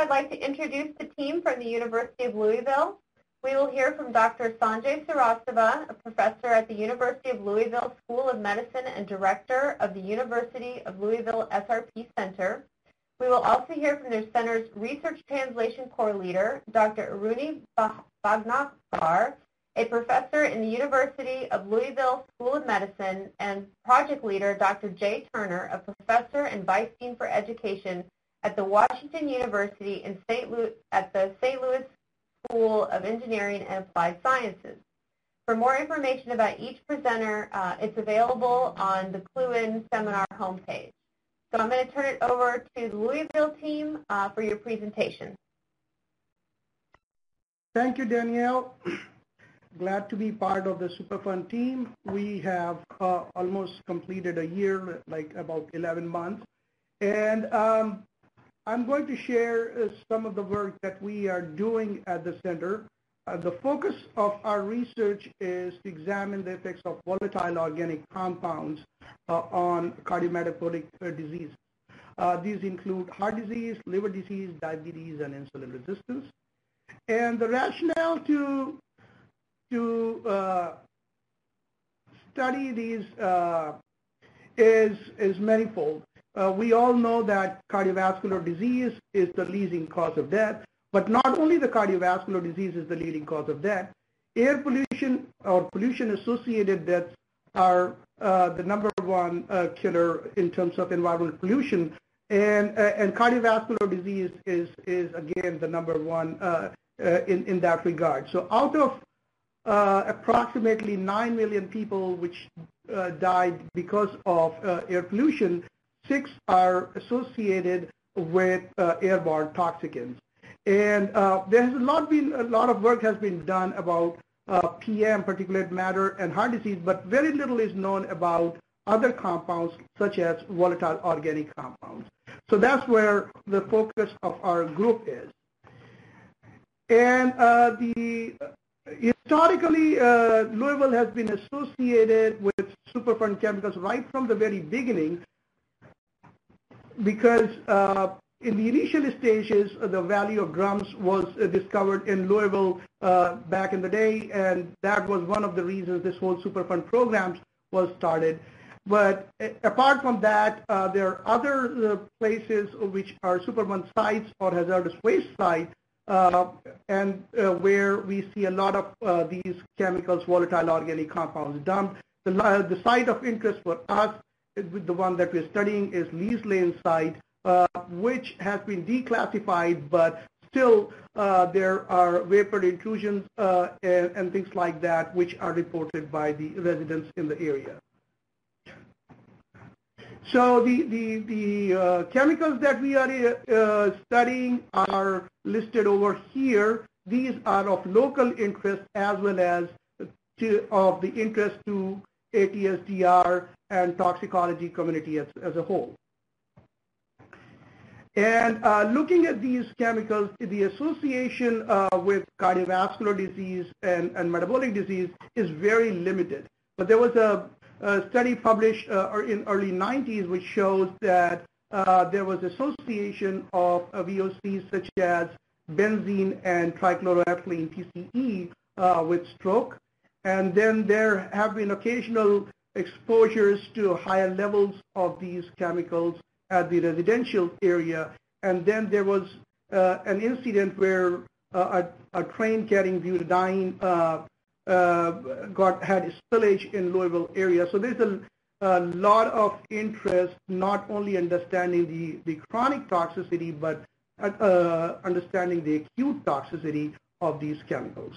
I'd like to introduce the team from the University of Louisville. We will hear from Dr. Sanjay Srivastava, a professor at the University of Louisville School of Medicine and director of the University of Louisville SRP Center. We will also hear from their center's Research Translation Corps leader, Dr. Aruni Bhagnakar, a professor in the University of Louisville School of Medicine, and project leader, Dr. Jay Turner, a professor and vice dean for education at the Washington University in at the St. Louis School of Engineering and Applied Sciences. For more information about each presenter, it's available on the Clue-In seminar homepage. So I'm going to turn it over to the Louisville team for your presentation. Thank you, Danielle. Glad to be part of the Superfund team. We have almost completed a year, like about 11 months. And I'm going to share some of the work that we are doing at the center. The focus of our research is to examine the effects of volatile organic compounds on cardiometabolic disease. These include heart disease, liver disease, diabetes, and insulin resistance. And the rationale to study these is manifold. We all know that cardiovascular disease is the leading cause of death, but not only the cardiovascular disease is the leading cause of death. Air pollution or pollution-associated deaths are the number one killer in terms of environmental pollution, and cardiovascular disease is again the number one in that regard. So out of approximately 9 million people which died because of air pollution, 6 are associated with airborne toxicants. And there has a lot of work has been done about PM, particulate matter, and heart disease, but very little is known about other compounds such as volatile organic compounds. So that's where the focus of our group is. And historically, Louisville has been associated with Superfund chemicals right from the very beginning, because in the initial stages, the value of drums was discovered in Louisville back in the day, and that was one of the reasons this whole Superfund program was started. But apart from that, there are other places which are Superfund sites or hazardous waste sites, and where we see a lot of these chemicals, volatile organic compounds dumped. The site of interest for us, the one that we're studying, is Lee's Lane site, which has been declassified, but still there are vapor intrusions and things like that which are reported by the residents in the area. So the chemicals that we are studying are listed over here. These are of local interest as well as of the interest to ATSDR and toxicology community as a whole. And looking at these chemicals, the association with cardiovascular disease and metabolic disease is very limited. But there was a study published in early 90s which shows that there was association of VOCs such as benzene and trichloroethylene TCE with stroke. And then there have been occasional exposures to higher levels of these chemicals at the residential area. And then there was an incident where a train carrying butadiene had spillage in Louisville area. So there's a lot of interest, not only understanding the chronic toxicity, but understanding the acute toxicity of these chemicals.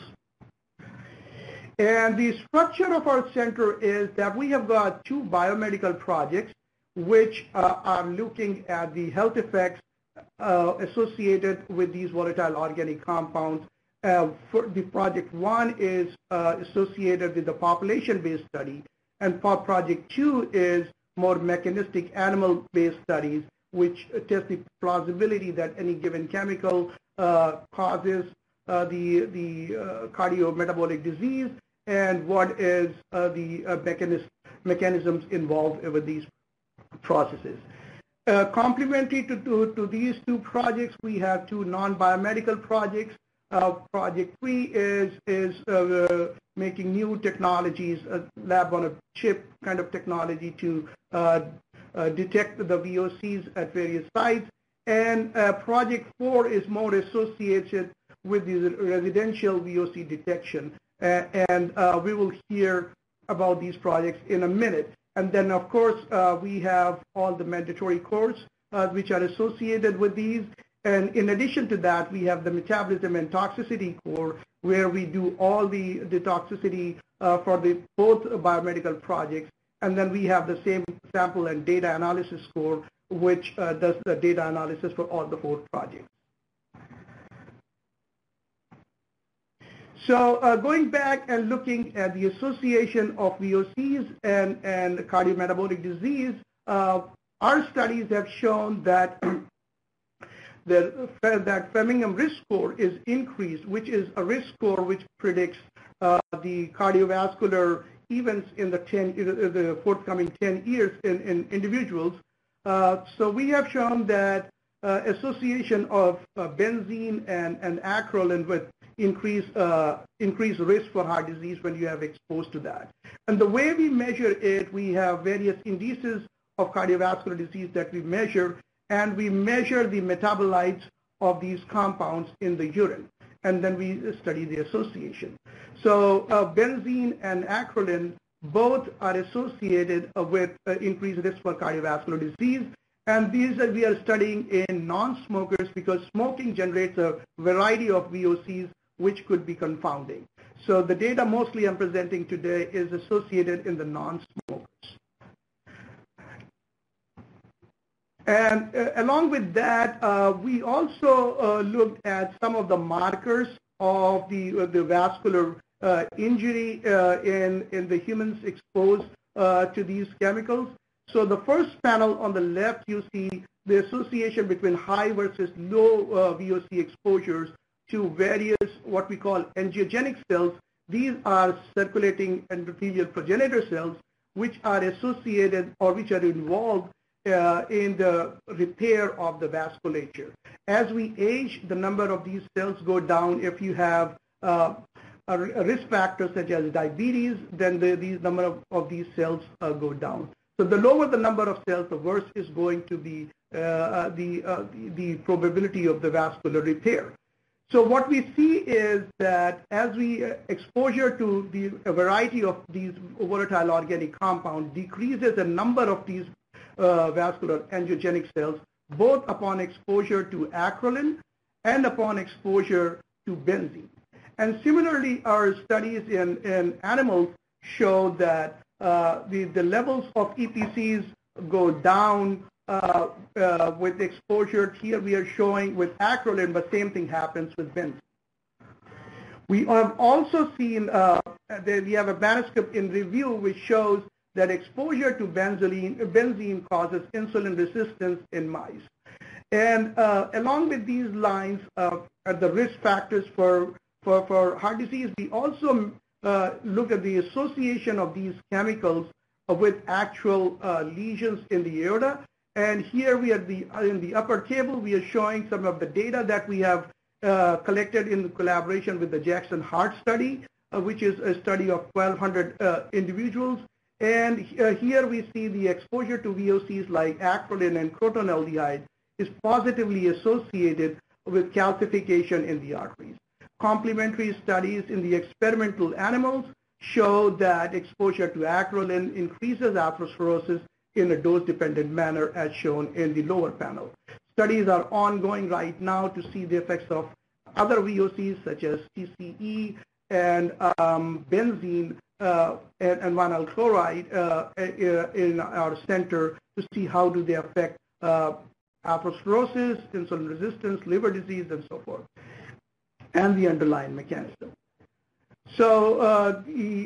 And the structure of our center is that we have got 2 biomedical projects which are looking at the health effects associated with these volatile organic compounds. For the project 1 is associated with the population-based study, and project 2 is more mechanistic animal-based studies, which test the plausibility that any given chemical causes the cardiometabolic disease, and what is the mechanisms involved with these processes. Complementary to these two projects, we have two non-biomedical projects. Project 3 is making new technologies, lab on a chip kind of technology to detect the VOCs at various sites. And Project 4 is more associated with the residential VOC detection. And we will hear about these projects in a minute. And then, of course, we have all the mandatory courses which are associated with these. And in addition to that, we have the metabolism and toxicity core, where we do all the toxicity for both biomedical projects. And then we have the same sample and data analysis core, which does the data analysis for all the 4 projects. So going back and looking at the association of VOCs and cardiometabolic disease, our studies have shown that that Framingham risk score is increased, which is a risk score which predicts the cardiovascular events in the forthcoming 10 years in individuals. So we have shown that association of benzene and acrolein with increased risk for heart disease when you have exposed to that. And the way we measure it, we have various indices of cardiovascular disease that we measure, and we measure the metabolites of these compounds in the urine, and then we study the association. So benzene and acrolein both are associated with increased risk for cardiovascular disease, and these we are studying in non-smokers because smoking generates a variety of VOCs which could be confounding. So the data mostly I'm presenting today is associated in the non-smokers. And along with that, we also looked at some of the markers of the vascular injury in the humans exposed to these chemicals. So the first panel on the left, you see the association between high versus low VOC exposures to various what we call angiogenic cells. These are circulating endothelial progenitor cells, which are associated or which are involved in the repair of the vasculature. As we age, the number of these cells go down. If you have a risk factor such as diabetes, then the number of these cells go down. So the lower the number of cells, the worse is going to be the probability of the vascular repair. So what we see is that as we exposure to a variety of these volatile organic compounds decreases the number of these vascular angiogenic cells, both upon exposure to acrolein and upon exposure to benzene. And similarly, our studies in animals show that the levels of EPCs go down with exposure. Here we are showing with acrolein, but same thing happens with benzene. We have also seen we have a manuscript in review which shows that exposure to benzene causes insulin resistance in mice. And along with these lines are the risk factors for heart disease. We also look at the association of these chemicals with actual lesions in the aorta. And here we are in the upper table, we are showing some of the data that we have collected in collaboration with the Jackson Heart Study, which is a study of 1,200 individuals. And here we see the exposure to VOCs like acrolein and crotonaldehyde is positively associated with calcification in the arteries. Complementary studies in the experimental animals show that exposure to acrolein increases atherosclerosis in a dose-dependent manner as shown in the lower panel. Studies are ongoing right now to see the effects of other VOCs such as TCE and benzene and vinyl chloride in our center to see how do they affect atherosclerosis, insulin resistance, liver disease, and so forth, and the underlying mechanism. So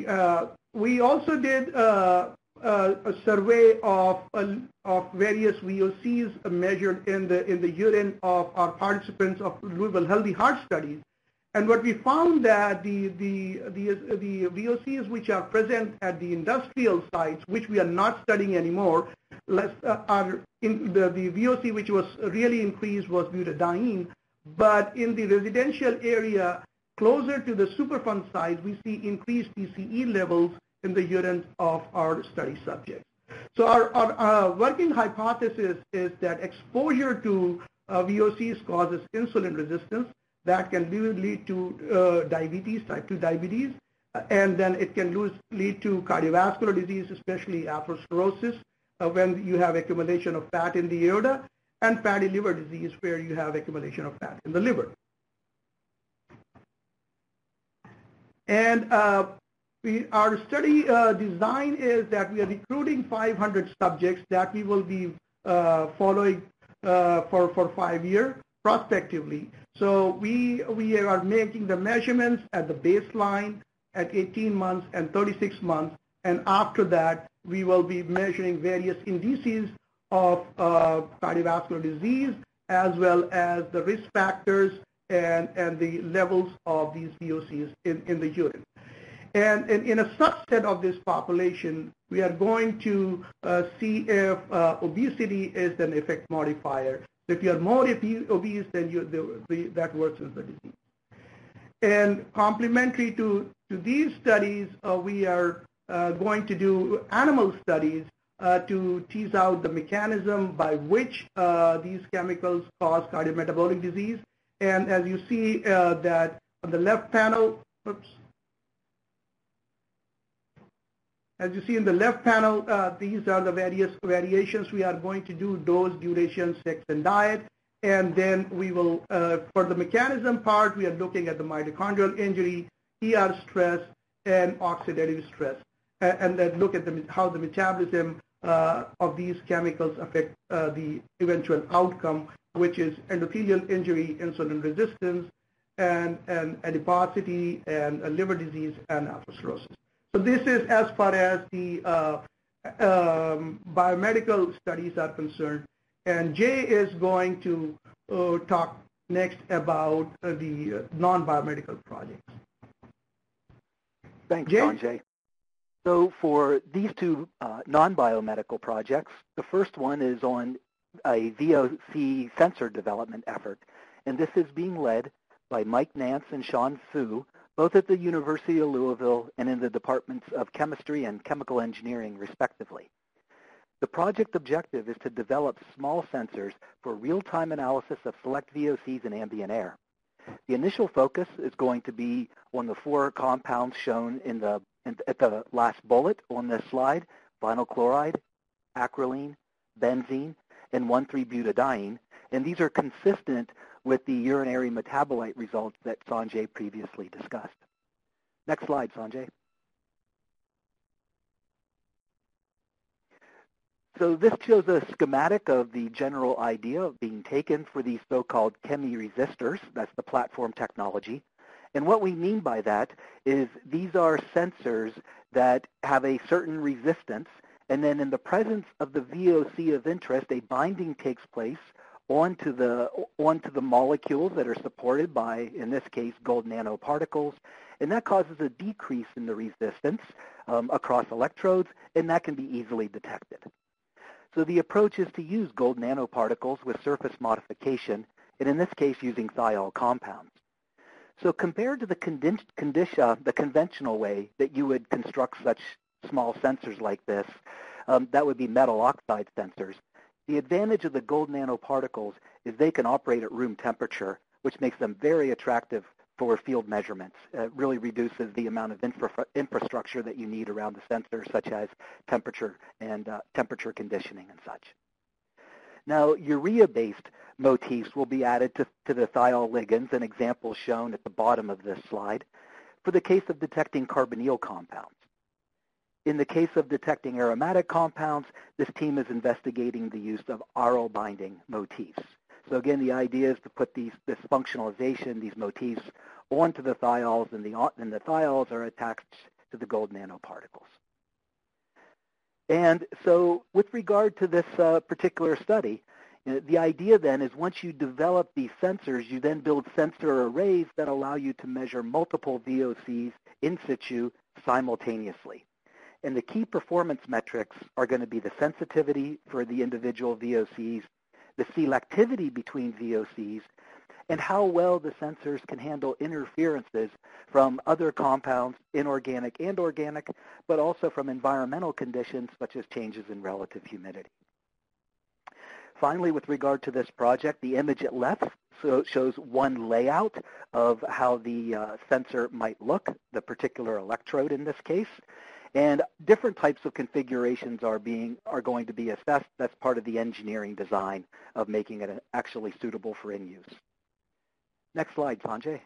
we also did a survey of various VOCs measured in the urine of our participants of Louisville Healthy Heart Studies. And what we found that the VOCs which are present at the industrial sites, which we are not studying anymore, are in the VOC which was really increased was butadiene, but in the residential area closer to the Superfund sites, we see increased PCE levels in the urine of our study subjects. So our working hypothesis is that exposure to VOCs causes insulin resistance that can lead to diabetes, type 2 diabetes, and then it can lead to cardiovascular disease, especially atherosclerosis, when you have accumulation of fat in the aorta, and fatty liver disease where you have accumulation of fat in the liver. And our study design is that we are recruiting 500 subjects that we will be following for 5 years prospectively. So we are making the measurements at the baseline at 18 months and 36 months, and after that we will be measuring various indices of cardiovascular disease as well as the risk factors and the levels of these VOCs in the urine. And in a subset of this population, we are going to see if obesity is an effect modifier. So if you are more obese, then that worsens the disease. And complementary to these studies, we are going to do animal studies to tease out the mechanism by which these chemicals cause cardiometabolic disease. And as you see that on the left panel, as you see in the left panel, these are the various variations we are going to do: dose, duration, sex, and diet. And then we will, for the mechanism part, we are looking at the mitochondrial injury, ER stress, and oxidative stress, and then look at how the metabolism of these chemicals affect the eventual outcome, which is endothelial injury, insulin resistance, and adiposity, and liver disease, and atherosclerosis. So this is as far as the biomedical studies are concerned. And Jay is going to talk next about the non-biomedical projects. Thanks, Jay? Sanjay. So for these two non-biomedical projects, the first one is on a VOC sensor development effort. And this is being led by Mike Nance and Sean Fu, both at the University of Louisville and in the departments of chemistry and chemical engineering, respectively. The project objective is to develop small sensors for real-time analysis of select VOCs in ambient air. The initial focus is going to be on the 4 compounds shown at the last bullet on this slide: vinyl chloride, acrolein, benzene, and 1,3-butadiene, and these are consistent with the urinary metabolite results that Sanjay previously discussed. Next slide, Sanjay. So this shows a schematic of the general idea of being taken for these so-called chemiresistors. That's the platform technology. And what we mean by that is these are sensors that have a certain resistance, and then in the presence of the VOC of interest, a binding takes place onto the molecules that are supported by, in this case, gold nanoparticles, and that causes a decrease in the resistance across electrodes, and that can be easily detected. So the approach is to use gold nanoparticles with surface modification, and in this case using thiol compounds. So compared to the conventional way that you would construct such small sensors like this, that would be metal oxide sensors, the advantage of the gold nanoparticles is they can operate at room temperature, which makes them very attractive for field measurements. It really reduces the amount of infrastructure that you need around the sensor, such as temperature and temperature conditioning and such. Now, urea-based motifs will be added to the thiol ligands, an example shown at the bottom of this slide, for the case of detecting carbonyl compounds. In the case of detecting aromatic compounds, this team is investigating the use of aryl binding motifs. So again, the idea is to put this functionalization, these motifs, onto the thiols, and the thiols are attached to the gold nanoparticles. And so with regard to this particular study, The idea then is once you develop these sensors, you then build sensor arrays that allow you to measure multiple VOCs in situ simultaneously. And the key performance metrics are going to be the sensitivity for the individual VOCs, the selectivity between VOCs, and how well the sensors can handle interferences from other compounds, inorganic and organic, but also from environmental conditions such as changes in relative humidity. Finally, with regard to this project, the image at left shows one layout of how the sensor might look, the particular electrode in this case. And different types of configurations are going to be assessed. That's part of the engineering design of making it actually suitable for in-use. Next slide, Sanjay.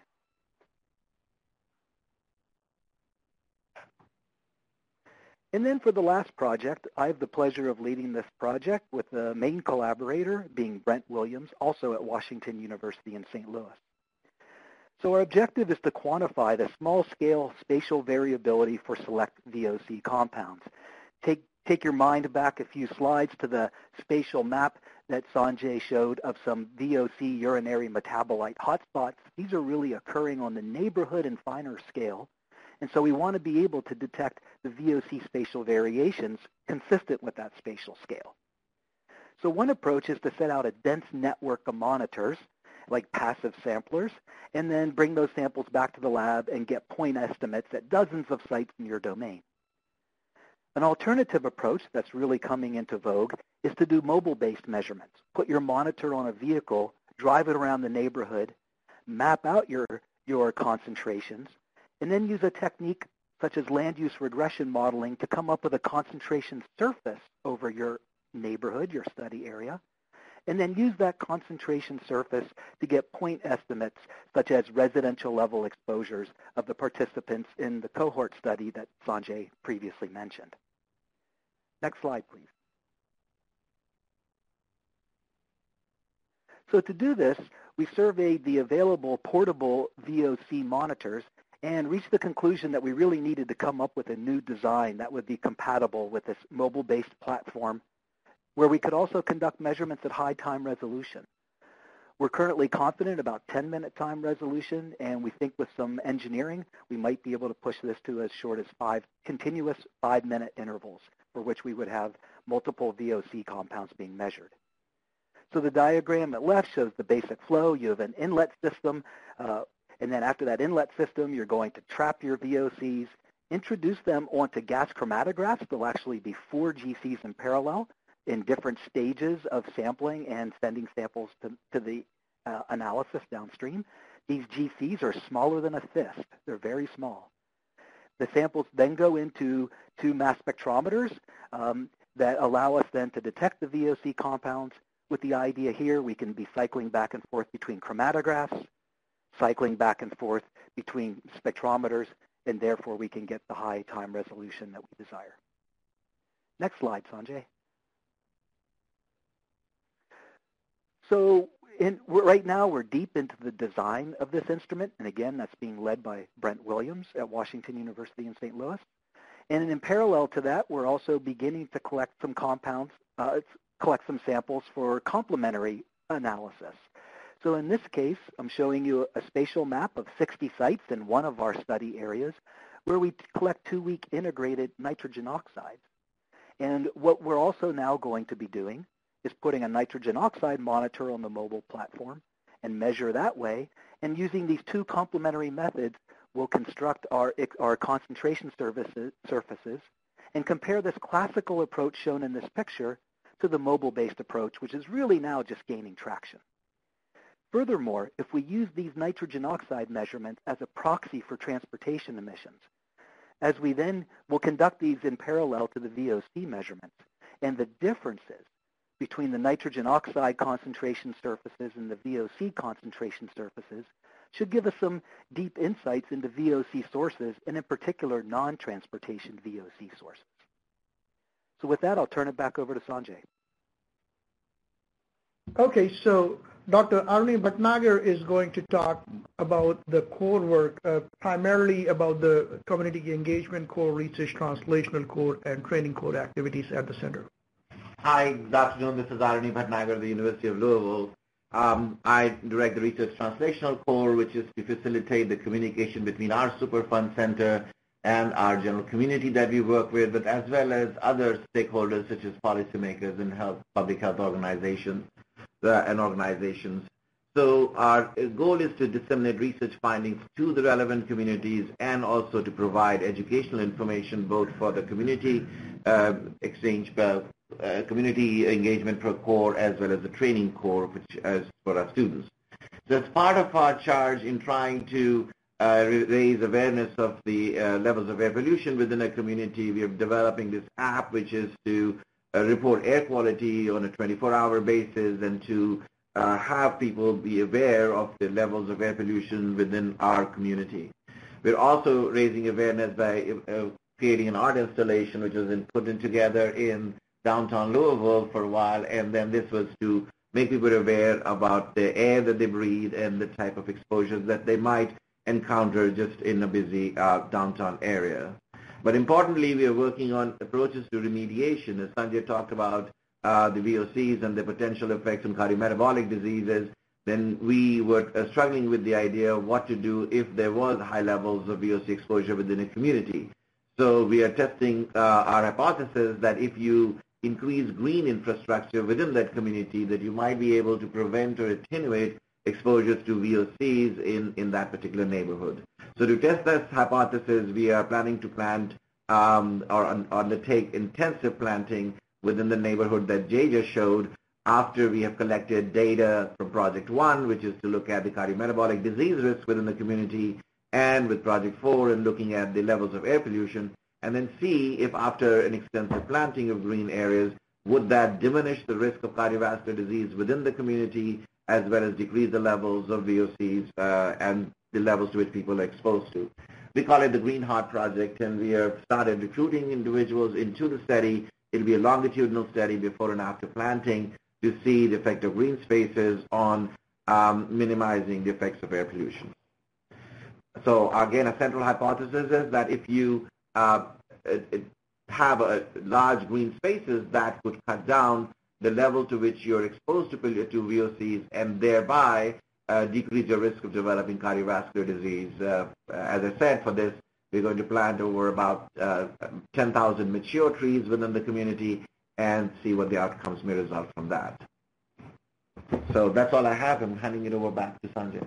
And then for the last project, I have the pleasure of leading this project with the main collaborator being Brent Williams, also at Washington University in St. Louis. So our objective is to quantify the small-scale spatial variability for select VOC compounds. Take your mind back a few slides to the spatial map that Sanjay showed of some VOC urinary metabolite hotspots. These are really occurring on the neighborhood and finer scale. And so we want to be able to detect the VOC spatial variations consistent with that spatial scale. So one approach is to set out a dense network of monitors, like passive samplers, and then bring those samples back to the lab and get point estimates at dozens of sites in your domain. An alternative approach that's really coming into vogue is to do mobile-based measurements. Put your monitor on a vehicle, drive it around the neighborhood, map out your concentrations, and then use a technique such as land use regression modeling to come up with a concentration surface over your neighborhood, your study area, and then use that concentration surface to get point estimates such as residential level exposures of the participants in the cohort study that Sanjay previously mentioned. Next slide, please. So to do this, we surveyed the available portable VOC monitors and reached the conclusion that we really needed to come up with a new design that would be compatible with this mobile-based platform where we could also conduct measurements at high time resolution. We're currently confident about 10-minute time resolution, and we think with some engineering, we might be able to push this to as short as continuous 5-minute intervals for which we would have multiple VOC compounds being measured. So the diagram at left shows the basic flow. You have an inlet system, and then after that inlet system, you're going to trap your VOCs, introduce them onto gas chromatographs. There'll actually be 4 GCs in parallel in different stages of sampling and sending samples to the analysis downstream. These GCs are smaller than a fist. They're very small. The samples then go into 2 mass spectrometers that allow us then to detect the VOC compounds. With the idea here, we can be cycling back and forth between chromatographs, cycling back and forth between spectrometers, and therefore we can get the high time resolution that we desire. Next slide, Sanjay. So right now we're deep into the design of this instrument, and again, that's being led by Brent Williams at Washington University in St. Louis. And in parallel to that, we're also beginning to collect some compounds, collect some samples for complementary analysis. So in this case, I'm showing you a spatial map of 60 sites in one of our study areas where we collect 2-week integrated nitrogen oxides. And what we're also now going to be doing is putting a nitrogen oxide monitor on the mobile platform and measure that way. And using these 2 complementary methods, we'll construct our concentration surfaces and compare this classical approach shown in this picture to the mobile-based approach, which is really now just gaining traction. Furthermore, if we use these nitrogen oxide measurements as a proxy for transportation emissions, as we then will conduct these in parallel to the VOC measurements, and the differences between the nitrogen oxide concentration surfaces and the VOC concentration surfaces should give us some deep insights into VOC sources, and in particular, non-transportation VOC sources. So with that, I'll turn it back over to Sanjay. Okay, so Dr. Aruni Bhatnagar is going to talk about the core work, primarily about the community engagement core, research translational core, and training core activities at the center. Hi, good afternoon. This is Arani Bhatnagar of the University of Louisville. I direct the Research Translational Core, which is to facilitate the communication between our Superfund Center and our general community that we work with, but as well as other stakeholders such as policymakers and public health organizations and organizations. So our goal is to disseminate research findings to the relevant communities and also to provide educational information both for the community exchange, community engagement for core as well as the training core, which is for our students. So as part of our charge in trying to raise awareness of the levels of air pollution within a community, we are developing this app which is to report air quality on a 24-hour basis and to have people be aware of the levels of air pollution within our community. We're also raising awareness by creating an art installation which was put together in downtown Louisville for a while, and then this was to make people aware about the air that they breathe and the type of exposures that they might encounter just in a busy downtown area. But importantly, we are working on approaches to remediation. As Sanjay talked about the VOCs and the potential effects on cardiometabolic diseases, then we were struggling with the idea of what to do if there was high levels of VOC exposure within a community. So we are testing our hypothesis that if you increase green infrastructure within that community, that you might be able to prevent or attenuate exposures to VOCs in that particular neighborhood. So to test this hypothesis, we are planning to plant or undertake intensive planting within the neighborhood that Jay just showed after we have collected data from Project 1, which is to look at the cardiometabolic disease risk within the community, and with Project 4 and looking at the levels of air pollution, and then see if after an extensive planting of green areas, would that diminish the risk of cardiovascular disease within the community as well as decrease the levels of VOCs and the levels to which people are exposed to. We call it the Green Heart Project, and we have started recruiting individuals into the study. It'll be a longitudinal study before and after planting to see the effect of green spaces on minimizing the effects of air pollution. So again, a central hypothesis is that if you have large green spaces, that would cut down the level to which you're exposed to VOCs and thereby decrease your risk of developing cardiovascular disease. As I said, for this, we're going to plant over about 10,000 mature trees within the community and see what the outcomes may result from that. So that's all I have. I'm handing it over back to Sanjay.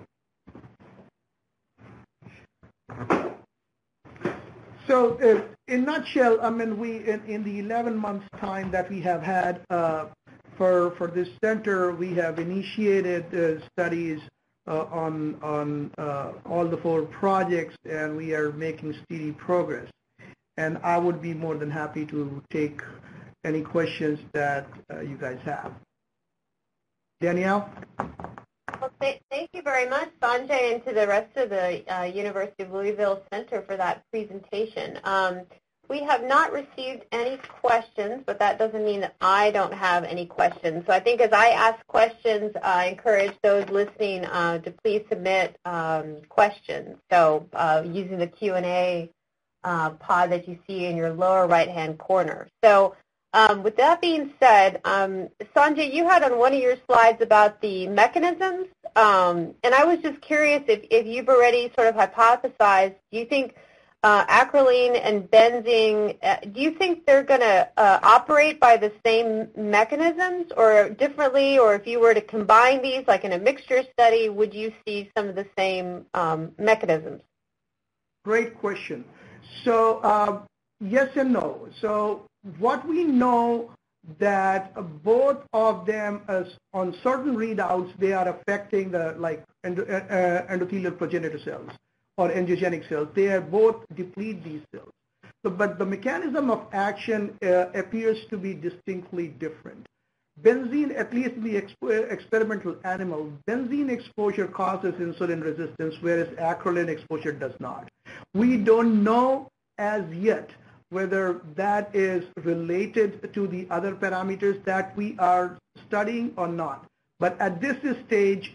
So in a nutshell, I mean, we in the 11 months time that we have had for this center, we have initiated studies on all the 4 projects, and we are making steady progress. And I would be more than happy to take any questions that you guys have. Danielle? Well, thank you very much, Sanjay, and to the rest of the University of Louisville Center for that presentation. We have not received any questions, but that doesn't mean that I don't have any questions. So I think as I ask questions, I encourage those listening to please submit questions. So using the Q&A pod that you see in your lower right-hand corner. So with that being said, Sanjay, you had on one of your slides about the mechanisms, and I was just curious if you've already sort of hypothesized, do you think acrolein and benzene, do you think they're going to operate by the same mechanisms or differently, or if you were to combine these like in a mixture study, would you see some of the same mechanisms? Great question. So yes and no. So what we know that both of them, on certain readouts, they are affecting the endothelial progenitor cells or angiogenic cells. They are both deplete these cells. So, but the mechanism of action appears to be distinctly different. Benzene, at least in the experimental animal, benzene exposure causes insulin resistance, whereas acrolein exposure does not. We don't know as yet whether that is related to the other parameters that we are studying or not. But at this stage,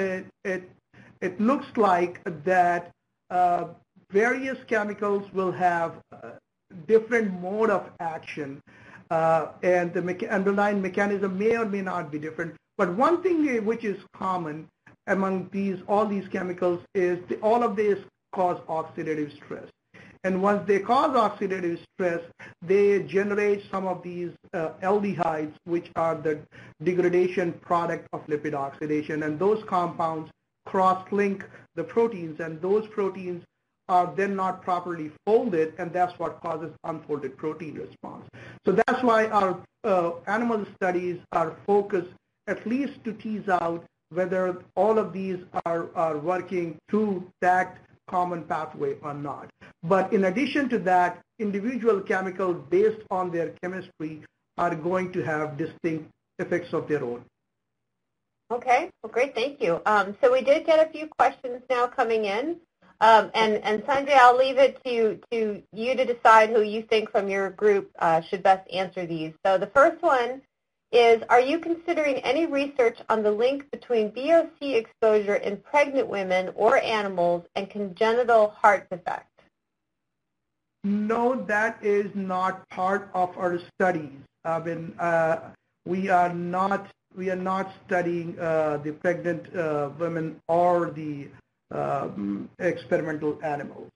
it looks like that various chemicals will have different mode of action and the underlying mechanism may or may not be different. But one thing which is common among all these chemicals is all of these cause oxidative stress. And once they cause oxidative stress, they generate some of these aldehydes, which are the degradation product of lipid oxidation. And those compounds cross-link the proteins, and those proteins are then not properly folded, and that's what causes unfolded protein response. So that's why our animal studies are focused at least to tease out whether all of these are working through that common pathway or not. But in addition to that, individual chemicals based on their chemistry are going to have distinct effects of their own. Okay, well, great, thank you. So we did get a few questions now coming in. And Sanjay, I'll leave it to you to decide who you think from your group should best answer these. So the first one is, are you considering any research on the link between VOC exposure in pregnant women or animals and congenital heart defect? No, that is not part of our studies. I mean, we are not studying the pregnant women or the experimental animals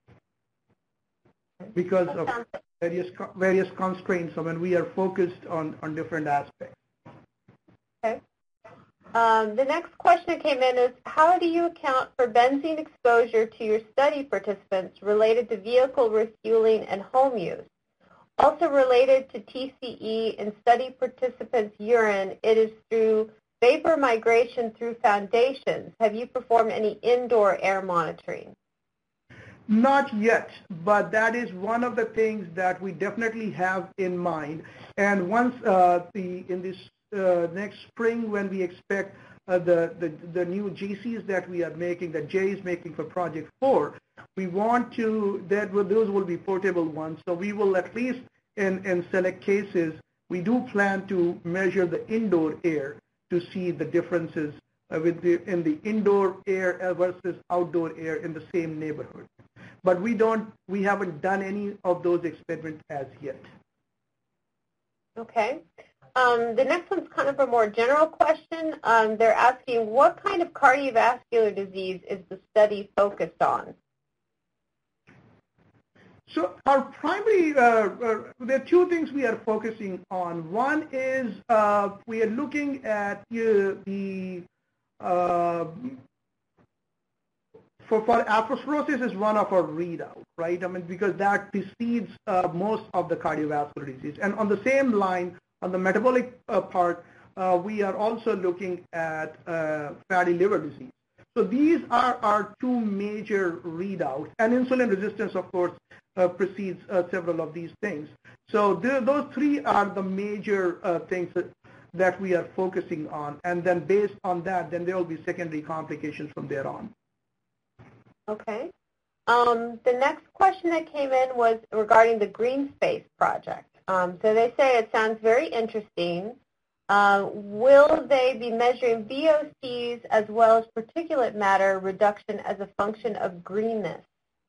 because of various constraints. I mean, we are focused on different aspects. Okay. The next question that came in is, how do you account for benzene exposure to your study participants related to vehicle refueling and home use? Also related to TCE in study participants' urine, it is through vapor migration through foundations. Have you performed any indoor air monitoring? Not yet, but that is one of the things that we definitely have in mind. And once in this next spring, when we expect the new GCs that we are making, that Jay is making for Project 4, we want to, those will be portable ones. So we will, at least in select cases, we do plan to measure the indoor air to see the differences in the indoor air versus outdoor air in the same neighborhood. But we haven't done any of those experiments as yet. Okay. The next one's kind of a more general question. They're asking, what kind of cardiovascular disease is the study focused on? So our primary, there are two things we are focusing on. One is we are looking at for atherosclerosis is one of our readouts, right? I mean, because that precedes most of the cardiovascular disease. And on the same line, on the metabolic part, we are also looking at fatty liver disease. So these are our two major readouts. And insulin resistance, of course, precedes several of these things. So those three are the major things that we are focusing on. And then based on that, then there will be secondary complications from there on. Okay. The next question that came in was regarding the Green Space project. So they say it sounds very interesting. Will they be measuring VOCs as well as particulate matter reduction as a function of greenness?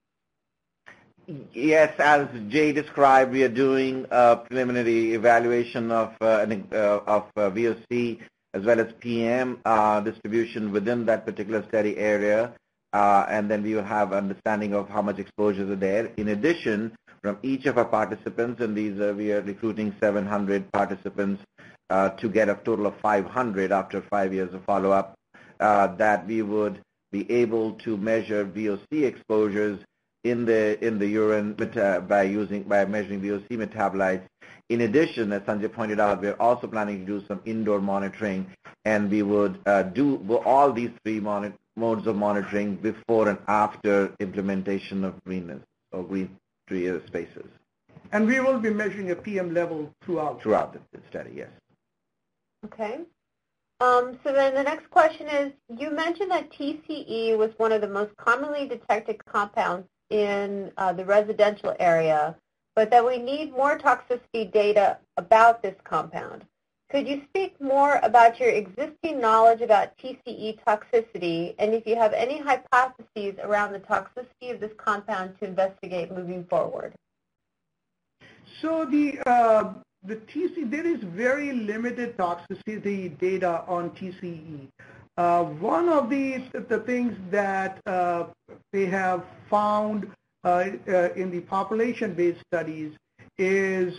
Yes, as Jay described, we are doing a preliminary evaluation of VOC as well as PM distribution within that particular study area. And then we will have understanding of how much exposures are there. In addition, from each of our participants, and these we are recruiting 700 participants to get a total of 500 after 5 years of follow-up, that we would be able to measure VOC exposures in the urine by measuring VOC metabolites. In addition, as Sanjay pointed out, we're also planning to do some indoor monitoring, and we would do all these three modes of monitoring before and after implementation of greenness or green spaces. And we will be measuring a PM level throughout the study, yes. Okay. So then the next question is, you mentioned that TCE was one of the most commonly detected compounds in the residential area, but that we need more toxicity data about this compound. Could you speak more about your existing knowledge about TCE toxicity, and if you have any hypotheses around the toxicity of this compound to investigate moving forward? So the there is very limited toxicity data on TCE. One of the things that they have found in the population-based studies is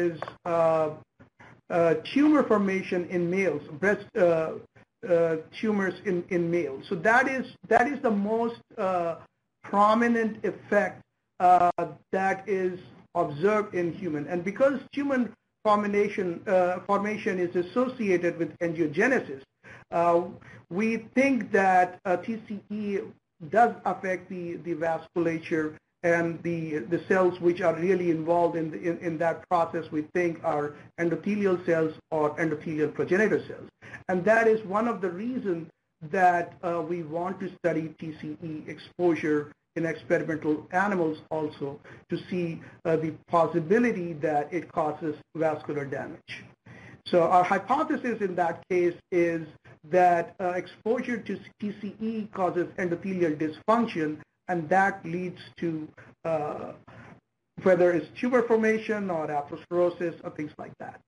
tumor formation in males, breast tumors in males. So that is the most prominent effect that is observed in human. And because human formation is associated with angiogenesis, we think that TCE does affect the vasculature and the cells which are really involved in that process. We think are endothelial cells or endothelial progenitor cells. And that is one of the reasons that we want to study TCE exposure in experimental animals also to see the possibility that it causes vascular damage. So our hypothesis in that case is that exposure to TCE causes endothelial dysfunction, and that leads to whether it's tumor formation or atherosclerosis or things like that.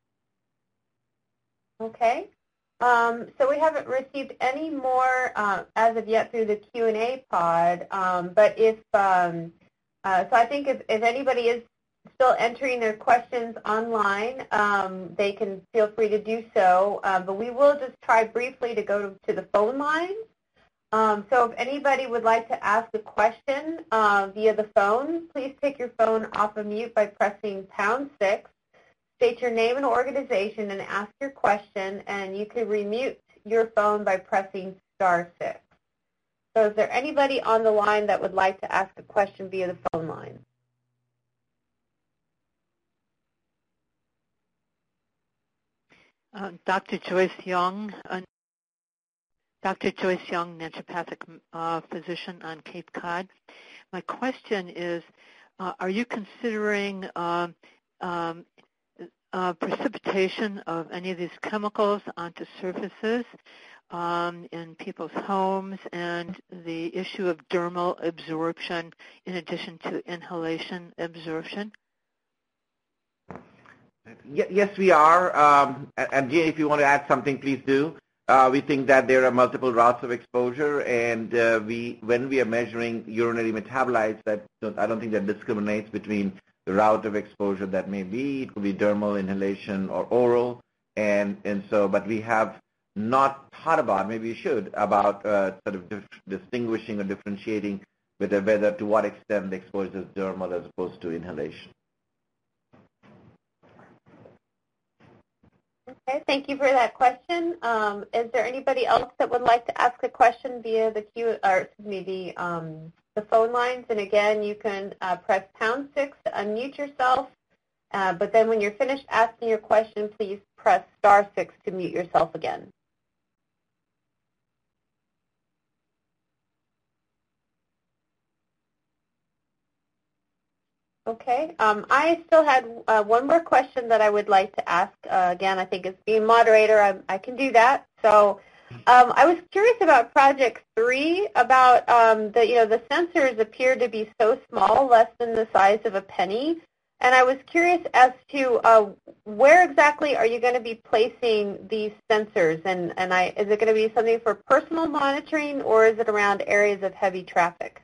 Okay. So we haven't received any more as of yet through the Q&A pod, but so I think if anybody is still entering their questions online, they can feel free to do so, but we will just try briefly to go to the phone lines. So if anybody would like to ask a question via the phone, please take your phone off of mute by pressing #6. State your name and organization and ask your question, and you can remute your phone by pressing *6. So is there anybody on the line that would like to ask a question via the phone line? Dr. Joyce Young, naturopathic physician on Cape Cod. My question is, are you considering precipitation of any of these chemicals onto surfaces in people's homes, and the issue of dermal absorption in addition to inhalation absorption? Yes, we are. And Jay, if you want to add something, please do. We think that there are multiple routes of exposure, and when we are measuring urinary metabolites, I don't think that discriminates between the route of exposure that may be. It could be dermal, inhalation, or oral, but we have not thought about, maybe we should, about sort of distinguishing or differentiating whether to what extent the exposure is dermal as opposed to inhalation. Okay, thank you for that question. Is there anybody else that would like to ask a question via the the phone lines? And again, you can press #6 to unmute yourself. But then when you're finished asking your question, please press *6 to mute yourself again. Okay. I still had one more question that I would like to ask. Again, I think as being moderator, I can do that. So I was curious about Project 3, about the sensors appear to be so small, less than the size of a penny. And I was curious as to where exactly are you going to be placing these sensors? And is it going to be something for personal monitoring, or is it around areas of heavy traffic?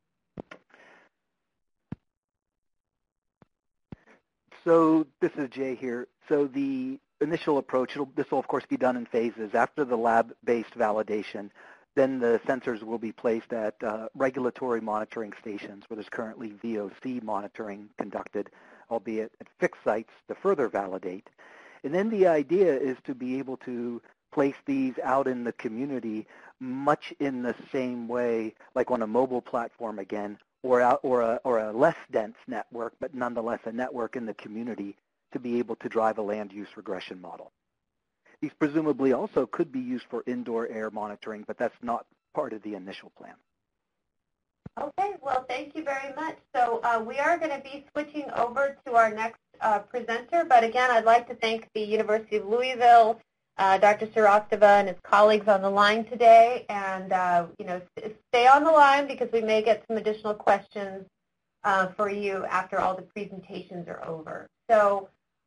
So this is Jay here. So the initial approach, this will of course be done in phases. After the lab-based validation, then the sensors will be placed at regulatory monitoring stations where there's currently VOC monitoring conducted, albeit at fixed sites to further validate. And then the idea is to be able to place these out in the community much in the same way, like on a mobile platform again, or a less dense network, but nonetheless a network in the community to be able to drive a land use regression model. These presumably also could be used for indoor air monitoring, but that's not part of the initial plan. Okay, well, thank you very much. So we are going to be switching over to our next presenter, but again, I'd like to thank the University of Louisville, Dr. Srivastava and his colleagues on the line today, and stay on the line because we may get some additional questions for you after all the presentations are over. So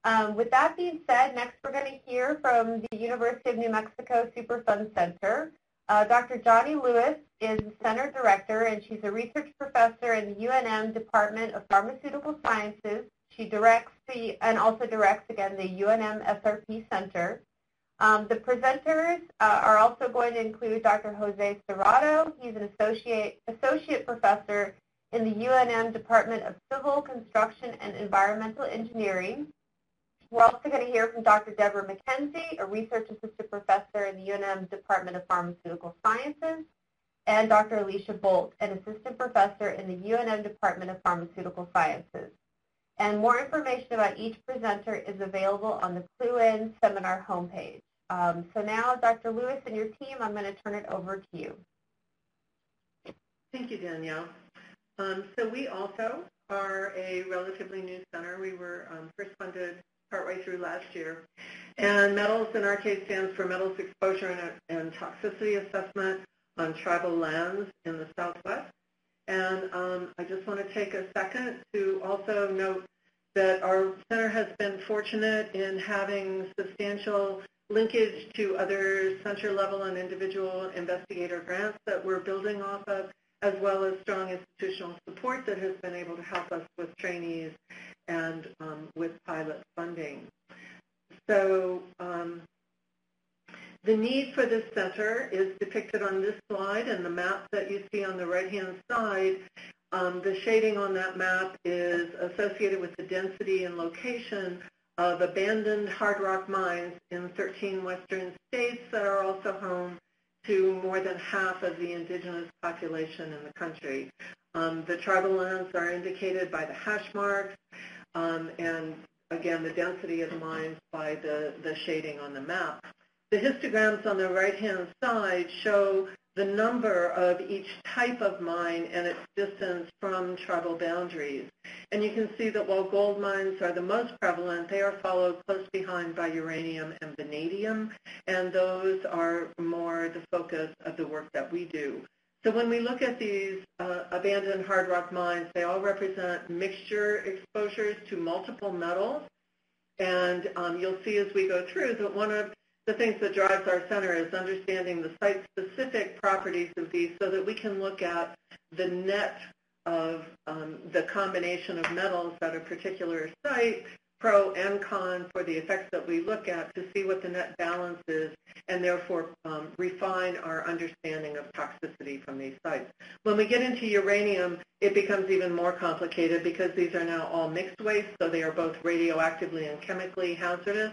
With that being said, next we're going to hear from the University of New Mexico Superfund Center. Dr. Johnny Lewis is the center director, and she's a research professor in the UNM Department of Pharmaceutical Sciences. She directs and also directs, again, the UNM SRP Center. The presenters are also going to include Dr. Jose Serrato. He's an associate professor in the UNM Department of Civil Construction and Environmental Engineering. We're also going to hear from Dr. Deborah McKenzie, a research assistant professor in the UNM Department of Pharmaceutical Sciences, and Dr. Alicia Bolt, an assistant professor in the UNM Department of Pharmaceutical Sciences. And more information about each presenter is available on the Clue-In seminar homepage. So now, Dr. Lewis and your team, I'm going to turn it over to you. Thank you, Danielle. So we also are a relatively new center. We were first funded partway through last year. And METALS in our case stands for Metals Exposure and Toxicity Assessment on Tribal Lands in the Southwest. And I just want to take a second to also note that our center has been fortunate in having substantial linkage to other center-level and individual investigator grants that we're building off of, as well as strong institutional support that has been able to help us with trainees and with pilot funding. So the need for this center is depicted on this slide, and the map that you see on the right-hand side, the shading on that map is associated with the density and location of abandoned hard rock mines in 13 western states that are also home to more than half of the indigenous population in the country. The tribal lands are indicated by the hash marks, and again, the density of the mines by the shading on the map. The histograms on the right-hand side show the number of each type of mine and its distance from tribal boundaries. And you can see that while gold mines are the most prevalent, they are followed close behind by uranium and vanadium, and those are more the focus of the work that we do. So when we look at these abandoned hard rock mines, they all represent mixture exposures to multiple metals. And you'll see as we go through that one of the things that drives our center is understanding the site-specific properties of these so that we can look at the net of the combination of metals at a particular site, pro and con, for the effects that we look at to see what the net balance is and therefore refine our understanding of toxicity from these sites. When we get into uranium, it becomes even more complicated because these are now all mixed waste, so they are both radioactively and chemically hazardous.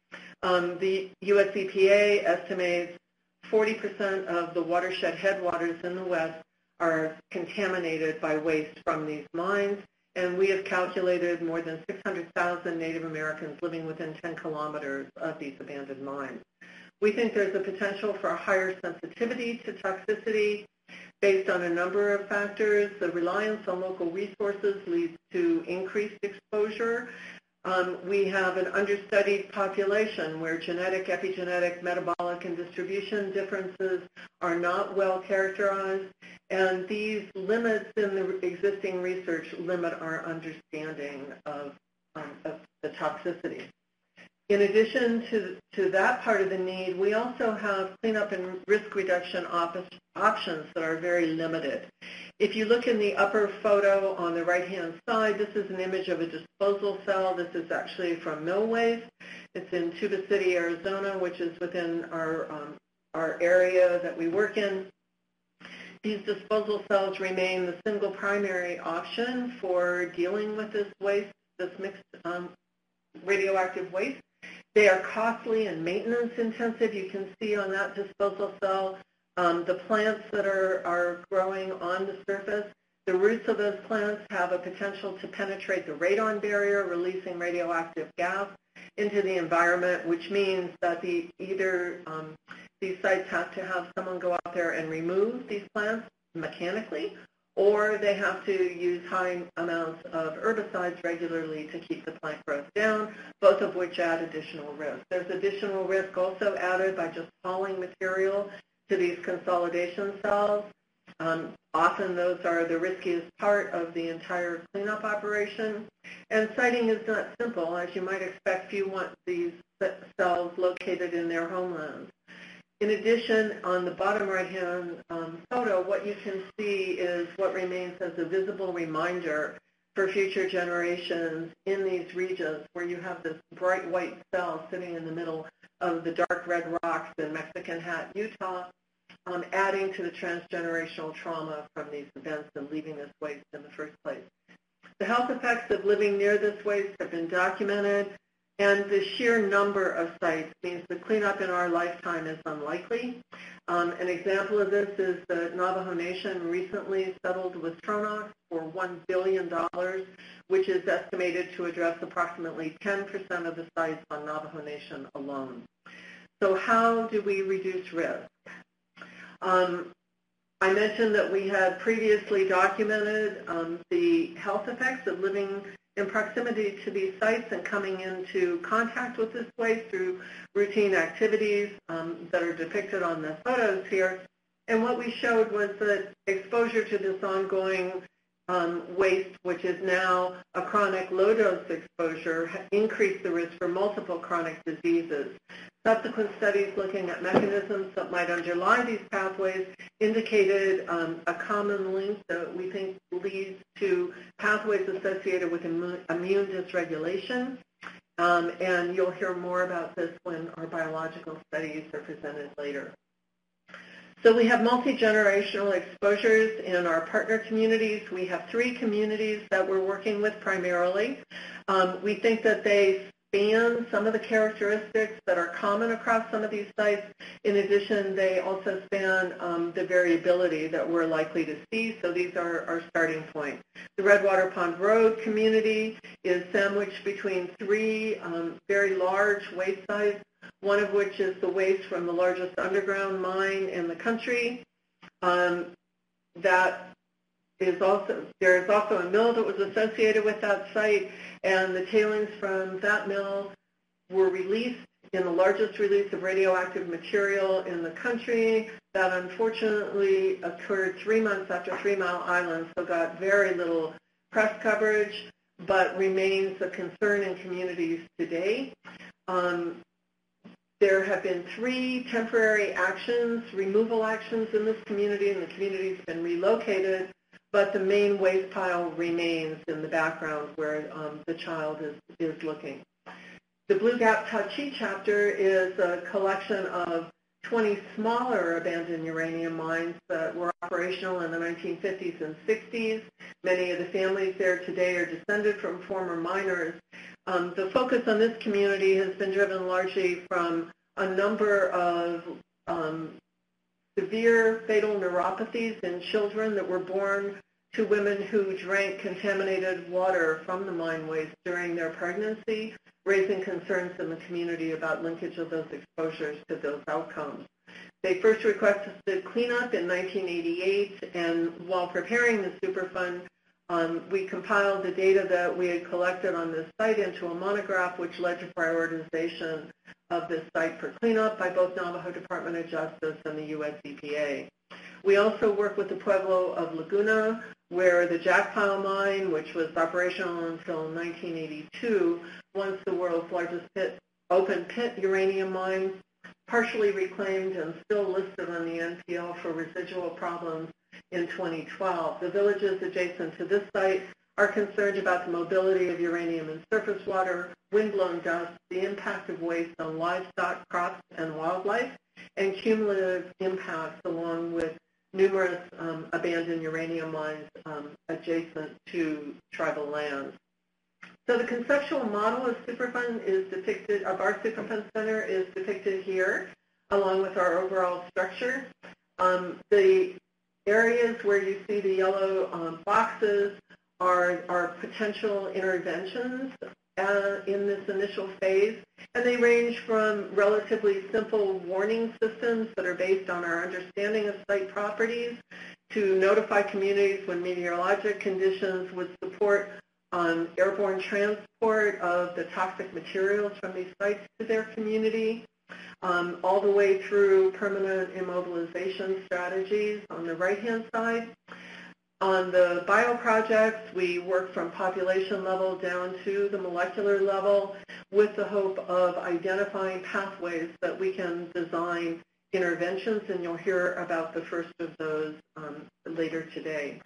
The US EPA estimates 40% of the watershed headwaters in the West are contaminated by waste from these mines, and we have calculated more than 600,000 Native Americans living within 10 kilometers of these abandoned mines. We think there's a potential for a higher sensitivity to toxicity based on a number of factors. The reliance on local resources leads to increased exposure. We have an understudied population where genetic, epigenetic, metabolic, and distribution differences are not well characterized, and these limits in the existing research limit our understanding of the toxicity. In addition to that part of the need, we also have cleanup and risk reduction options that are very limited. If you look in the upper photo on the right-hand side, this is an image of a disposal cell. This is actually from mill waste. It's in Tuba City, Arizona, which is within our area that we work in. These disposal cells remain the single primary option for dealing with this waste, this mixed radioactive waste. They are costly and maintenance intensive. You can see on that disposal cell the plants that are growing on the surface. The roots of those plants have a potential to penetrate the radon barrier, releasing radioactive gas into the environment, which means that either these sites have to have someone go out there and remove these plants mechanically, or they have to use high amounts of herbicides regularly to keep the plant growth down, both of which add additional risk. There's additional risk also added by just hauling material to these consolidation cells. Often those are the riskiest part of the entire cleanup operation. And siting is not simple. As you might expect, few want these cells located in their homelands. In addition, on the bottom right-hand photo, what you can see is what remains as a visible reminder for future generations in these regions where you have this bright white cell sitting in the middle of the dark red rocks in Mexican Hat, Utah, adding to the transgenerational trauma from these events and leaving this waste in the first place. The health effects of living near this waste have been documented, and the sheer number of sites means the cleanup in our lifetime is unlikely. An example of this is the Navajo Nation recently settled with Tronox for $1 billion, which is estimated to address approximately 10% of the sites on Navajo Nation alone. So how do we reduce risk? I mentioned that we had previously documented the health effects of living in proximity to these sites and coming into contact with this waste through routine activities that are depicted on the photos here. And what we showed was that exposure to this ongoing waste, which is now a chronic low-dose exposure, increased the risk for multiple chronic diseases. Subsequent studies looking at mechanisms that might underlie these pathways indicated a common link that we think leads to pathways associated with immune dysregulation. And you'll hear more about this when our biological studies are presented later. So we have multi-generational exposures in our partner communities. We have 3 communities that we're working with primarily. We think that they span some of the characteristics that are common across some of these sites. In addition, they also span the variability that we're likely to see, so these are our starting point. The Redwater Pond Road community is sandwiched between 3 very large waste sites, one of which is the waste from the largest underground mine in the country. There is also a mill that was associated with that site, and the tailings from that mill were released in the largest release of radioactive material in the country. That unfortunately occurred 3 months after 3 Mile Island, so got very little press coverage, but remains a concern in communities today. There have been 3 temporary actions, removal actions in this community, and the community's been relocated, but the main waste pile remains in the background where the child is looking. The Blue Gap Tachi chapter is a collection of 20 smaller abandoned uranium mines that were operational in the 1950s and 60s. Many of the families there today are descended from former miners. The focus on this community has been driven largely from a number of severe fatal neuropathies in children that were born to women who drank contaminated water from the mine waste during their pregnancy, raising concerns in the community about linkage of those exposures to those outcomes. They first requested cleanup in 1988, and while preparing the Superfund, we compiled the data that we had collected on this site into a monograph, which led to prioritization of this site for cleanup by both Navajo Department of Justice and the U.S. EPA. We also work with the Pueblo of Laguna, where the Jackpile mine, which was operational until 1982, once the world's largest open pit uranium mine, partially reclaimed and still listed on the NPL for residual problems in 2012. The villages adjacent to this site are concerned about the mobility of uranium in surface water, windblown dust, the impact of waste on livestock, crops, and wildlife, and cumulative impacts along with numerous abandoned uranium mines adjacent to tribal lands. So the conceptual model of Superfund is depicted, of our Superfund Center is depicted here, along with our overall structure. The areas where you see the yellow boxes are potential interventions in this initial phase, and they range from relatively simple warning systems that are based on our understanding of site properties to notify communities when meteorologic conditions would support airborne transport of the toxic materials from these sites to their community. all the way through permanent immobilization strategies on the right-hand side. On the bioprojects, we work from population level down to the molecular level with the hope of identifying pathways that we can design interventions, and you'll hear about the first of those later today.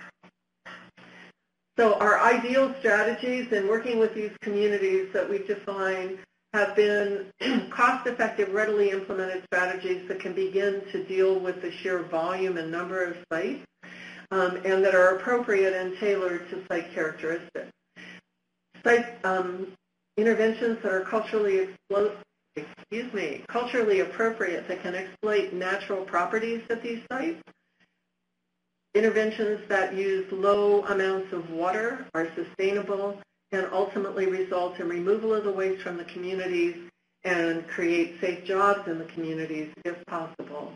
So our ideal strategies in working with these communities that we've defined have been cost-effective, readily implemented strategies that can begin to deal with the sheer volume and number of sites, and that are appropriate and tailored to site characteristics. Site interventions that are culturally appropriate that can exploit natural properties at these sites. Interventions that use low amounts of water are sustainable and ultimately result in removal of the waste from the communities and create safe jobs in the communities if possible.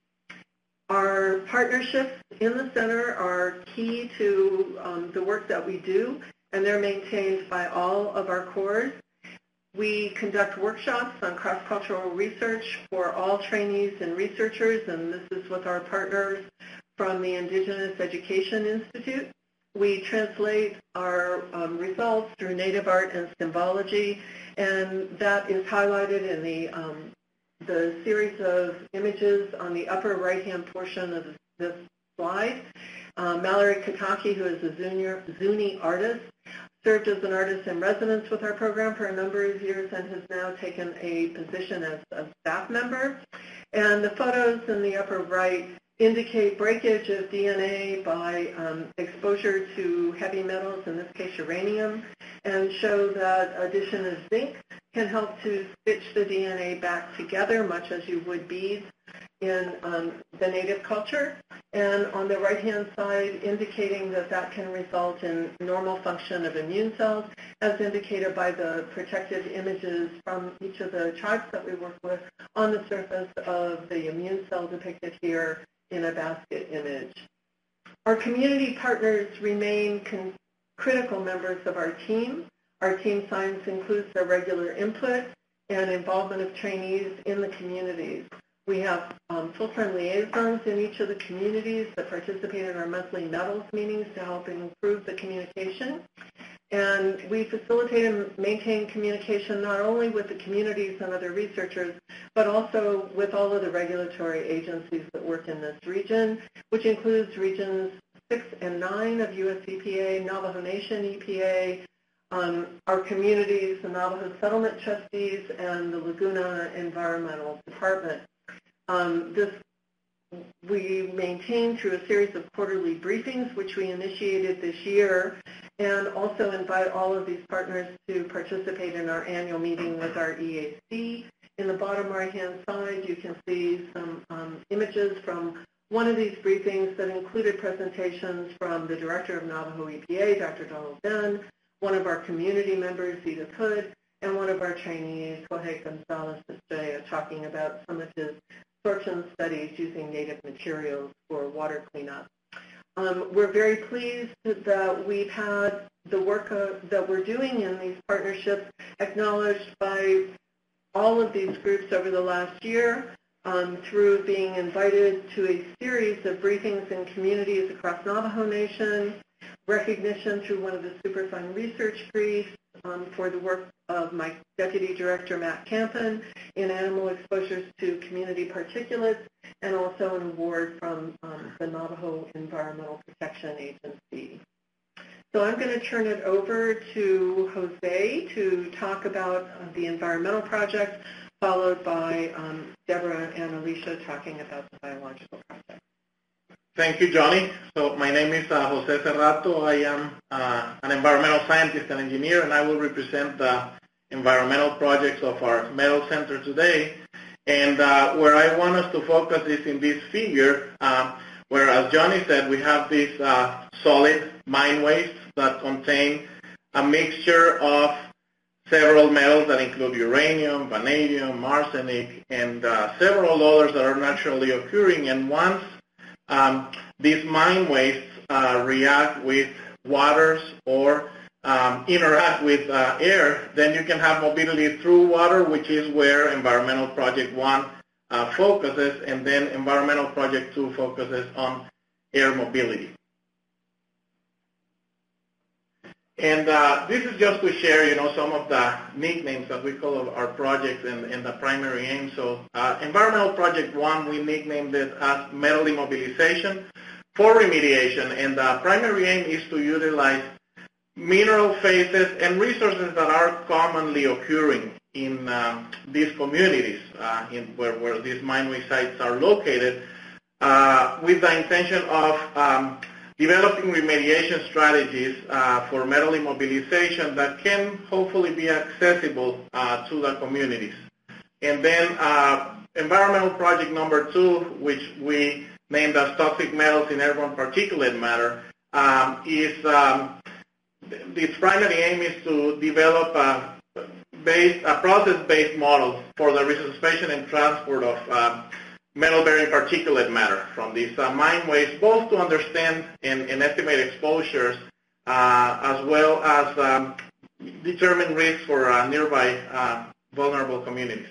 Our partnerships in the center are key to the work that we do, and they're maintained by all of our cores. We conduct workshops on cross-cultural research for all trainees and researchers, and this is with our partners from the Indigenous Education Institute. We translate our results through native art and symbology, and that is highlighted in the series of images on the upper right-hand portion of this slide. Mallory Kataki, who is a Zuni artist, served as an artist in residence with our program for a number of years and has now taken a position as a staff member. And the photos in the upper right indicate breakage of DNA by exposure to heavy metals, in this case uranium, and show that addition of zinc can help to stitch the DNA back together, much as you would beads in the native culture. And on the right-hand side, indicating that that can result in normal function of immune cells, as indicated by the protective images from each of the tribes that we work with on the surface of the immune cell depicted here in a basket image. Our community partners remain critical members of our team. Our team science includes their regular input and involvement of trainees in the communities. We have full-time liaisons in each of the communities that participate in our monthly metals meetings to help improve the communication. And we facilitate and maintain communication not only with the communities and other researchers, but also with all of the regulatory agencies that work in this region, which includes regions 6 and 9 of US EPA, Navajo Nation EPA, our communities, the Navajo Settlement Trustees, and the Laguna Environmental Department. We maintain through a series of quarterly briefings, which we initiated this year, and also invite all of these partners to participate in our annual meeting with our EAC. In the bottom right-hand side, you can see some images from one of these briefings that included presentations from the Director of Navajo EPA, Dr. Donald Ben, one of our community members, Edith Hood, and one of our trainees, Jorge Gonzalez Estrella, talking about some of his sorption studies using native materials for water cleanup. We're very pleased that we've had the work that we're doing in these partnerships acknowledged by all of these groups over the last year through being invited to a series of briefings in communities across Navajo Nation, recognition through one of the Superfund research briefs for the work of my Deputy Director, Matt Campen, in animal exposures to community particulates, and also an award from the Navajo Environmental Protection Agency. So I'm going to turn it over to Jose to talk about the environmental project, followed by Deborah and Alicia talking about the biological project. Thank you, Johnny. So my name is Jose Cerrato. I am an environmental scientist and engineer, and I will represent the environmental projects of our Metal Center today. And where I want us to focus is in this figure, where, as Johnny said, we have these solid mine wastes that contain a mixture of several metals that include uranium, vanadium, arsenic, and several others that are naturally occurring. And once these mine wastes react with waters or interact with air, then you can have mobility through water, which is where Environmental Project 1 focuses, and then Environmental Project 2 focuses on air mobility. And this is just to share, some of the nicknames that we call our projects and the primary aim. So Environmental Project 1, we nicknamed it as metal immobilization for remediation, and the primary aim is to utilize mineral phases and resources that are commonly occurring in these communities where these mine waste sites are located, with the intention of developing remediation strategies for metal immobilization that can hopefully be accessible to the communities. And then Environmental Project number 2, which we named as Toxic Metals in Airborne Particulate Matter, its primary aim is to develop a process-based model for the resuscitation and transport of metal-bearing particulate matter from these mine waste, both to understand and estimate exposures, as well as determine risks for nearby vulnerable communities.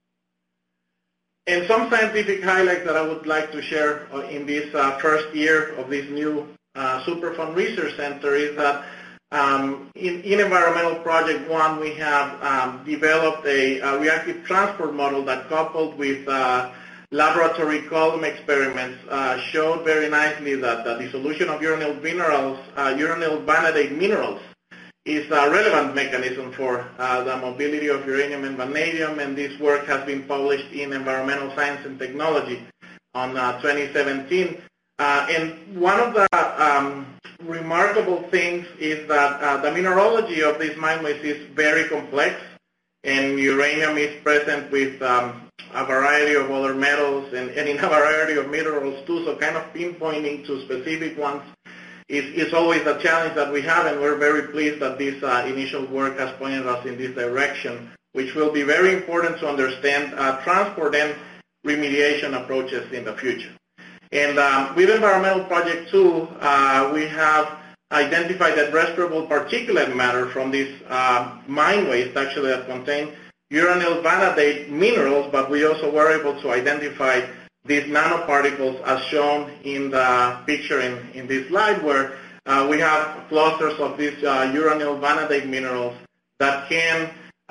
And some scientific highlights that I would like to share in this first year of this new Superfund Research Center is that in Environmental Project 1, we have developed a reactive transport model that, coupled with laboratory column experiments, showed very nicely that the dissolution of uranyl minerals, uranyl vanadate minerals, is a relevant mechanism for the mobility of uranium and vanadium, and this work has been published in Environmental Science and Technology on 2017. And one of the remarkable things is that the mineralogy of these mine waste is very complex, and uranium is present with a variety of other metals and in a variety of minerals too, so kind of pinpointing to specific ones is always a challenge that we have, and we're very pleased that this initial work has pointed us in this direction, which will be very important to understand transport and remediation approaches in the future. And with Environmental Project 2, we have identified that respirable particulate matter from this mine waste, actually, that contain uranyl vanadate minerals, but we also were able to identify these nanoparticles as shown in the picture in this slide, where we have clusters of these uranyl vanadate minerals that can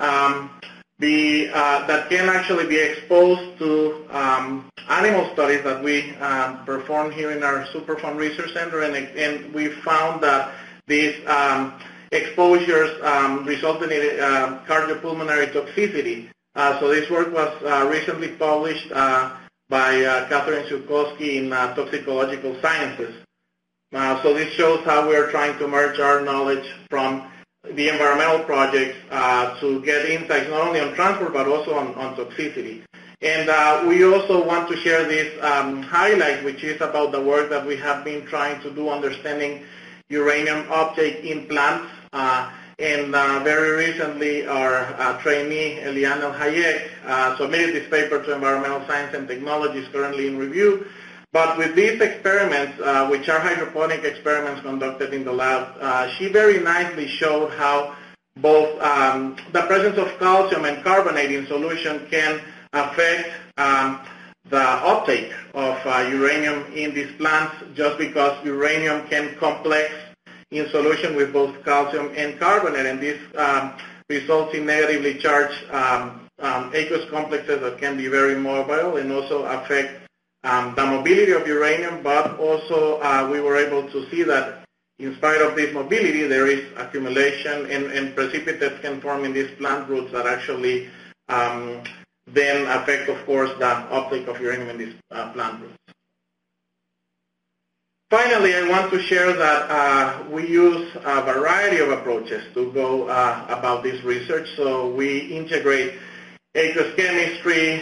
actually be exposed to animal studies that we performed here in our Superfund Research Center, and we found that these exposures resulted in cardiopulmonary toxicity. So this work was recently published by Catherine Siukowski in Toxicological Sciences. So this shows how we are trying to merge our knowledge from the environmental projects to get insights not only on transport but also on toxicity. And we also want to share this highlight, which is about the work that we have been trying to do understanding uranium uptake in plants. And very recently, our trainee, Eliane El-Hayek, submitted this paper to Environmental Science and Technology, is currently in review. But with these experiments, which are hydroponic experiments conducted in the lab, she very nicely showed how both the presence of calcium and carbonate in solution can affect the uptake of uranium in these plants, just because uranium can complex in solution with both calcium and carbonate, and this results in negatively charged aqueous complexes that can be very mobile and also affect the mobility of uranium. But also we were able to see that in spite of this mobility, there is accumulation and precipitates can form in these plant roots that actually then affect, of course, the uptake of uranium in these plant roots. Finally, I want to share that we use a variety of approaches to go about this research. So we integrate aqueous chemistry,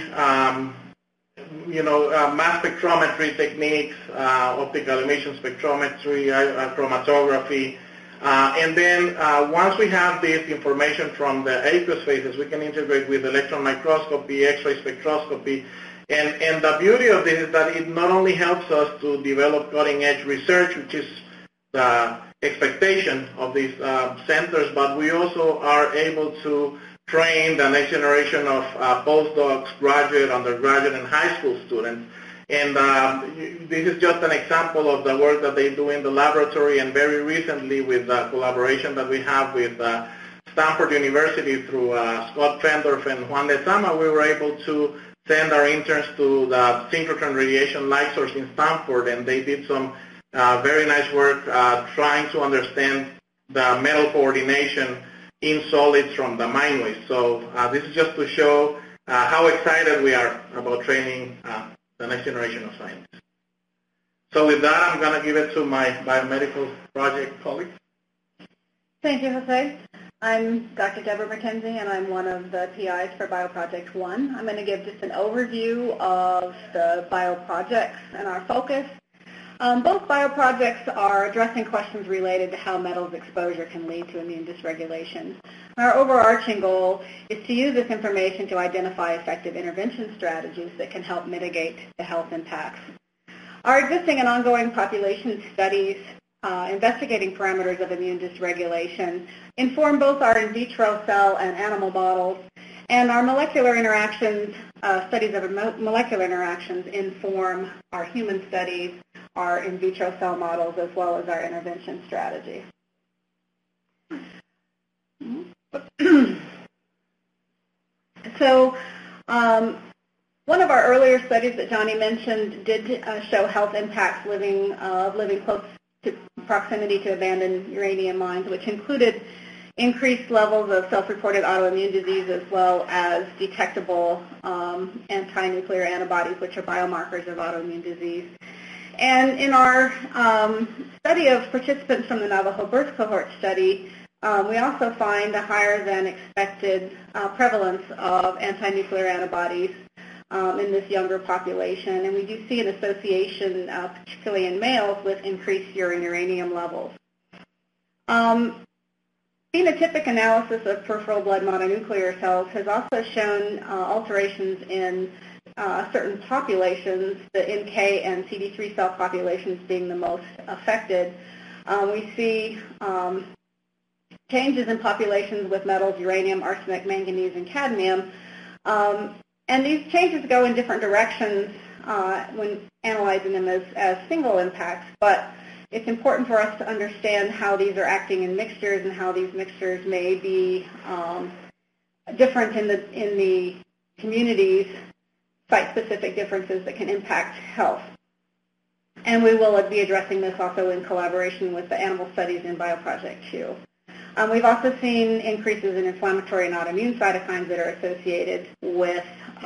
mass spectrometry techniques, optical emission spectrometry, chromatography, and then once we have this information from the aqueous phases, we can integrate with electron microscopy, X-ray spectroscopy. And the beauty of this is that it not only helps us to develop cutting-edge research, which is the expectation of these centers, but we also are able to train the next generation of postdocs, graduate, undergraduate, and high school students. And this is just an example of the work that they do in the laboratory, and very recently with the collaboration that we have with Stanford University through Scott Fendorf and Juan Lezama, we were able to send our interns to the synchrotron radiation light source in Stanford, and they did some very nice work trying to understand the metal coordination in solids from the mine waste. So this is just to show how excited we are about training the next generation of scientists. So with that, I'm going to give it to my biomedical project colleagues. Thank you, Jose. I'm Dr. Deborah McKenzie, and I'm one of the PIs for BioProject 1. I'm going to give just an overview of the bioprojects and our focus. Both bioprojects are addressing questions related to how metals exposure can lead to immune dysregulation. Our overarching goal is to use this information to identify effective intervention strategies that can help mitigate the health impacts. Our existing and ongoing population studies investigating parameters of immune dysregulation inform both our in vitro cell and animal models, and our molecular interactions, studies of molecular interactions inform our human studies, our in vitro cell models, as well as our intervention strategies. So one of our earlier studies that Johnny mentioned did show health impacts living close to proximity to abandoned uranium mines, which included increased levels of self-reported autoimmune disease as well as detectable anti-nuclear antibodies, which are biomarkers of autoimmune disease. And in our study of participants from the Navajo birth cohort study, we also find a higher than expected prevalence of anti-nuclear antibodies in this younger population, and we do see an association, particularly in males, with increased urine uranium levels. Phenotypic analysis of peripheral blood mononuclear cells has also shown alterations in certain populations, the NK and CD3 cell populations being the most affected. We see changes in populations with metals, uranium, arsenic, manganese, and cadmium. And these changes go in different directions when analyzing them as single impacts, but it's important for us to understand how these are acting in mixtures and how these mixtures may be different in the communities, site-specific differences that can impact health. And we will be addressing this also in collaboration with the animal studies in BioProject 2. We've also seen increases in inflammatory and autoimmune cytokines that are associated with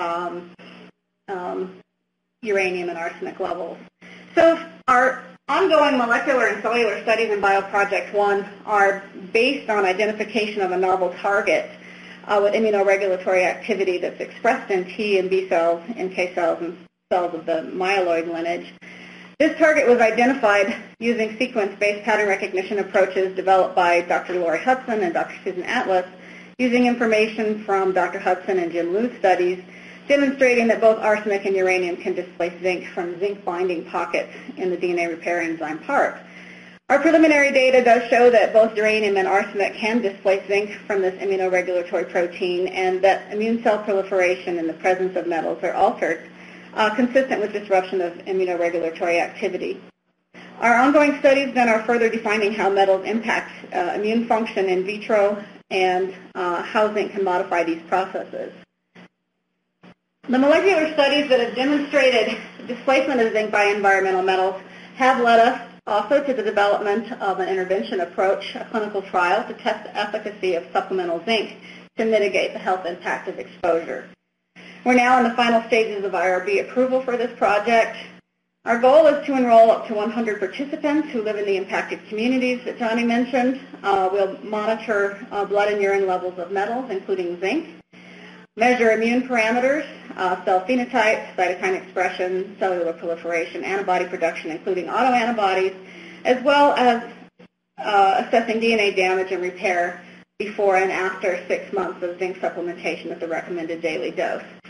uranium and arsenic levels. So our ongoing molecular and cellular studies in BioProject 1 are based on identification of a novel target with immunoregulatory activity that's expressed in T and B cells, NK cells, and cells of the myeloid lineage. This target was identified using sequence-based pattern recognition approaches developed by Dr. Lori Hudson and Dr. Susan Atlas, using information from Dr. Hudson and Jim Liu's studies, demonstrating that both arsenic and uranium can displace zinc from zinc-binding pockets in the DNA repair enzyme PARP. Our preliminary data does show that both uranium and arsenic can displace zinc from this immunoregulatory protein, and that immune cell proliferation in the presence of metals are altered, consistent with disruption of immunoregulatory activity. Our ongoing studies then are further defining how metals impact immune function in vitro and how zinc can modify these processes. The molecular studies that have demonstrated displacement of zinc by environmental metals have led us also to the development of an intervention approach, a clinical trial to test the efficacy of supplemental zinc to mitigate the health impact of exposure. We're now in the final stages of IRB approval for this project. Our goal is to enroll up to 100 participants who live in the impacted communities that Johnny mentioned. We'll monitor blood and urine levels of metals, including zinc, measure immune parameters, cell phenotype, cytokine expression, cellular proliferation, antibody production, including autoantibodies, as well as assessing DNA damage and repair before and after 6 months of zinc supplementation at the recommended daily dose.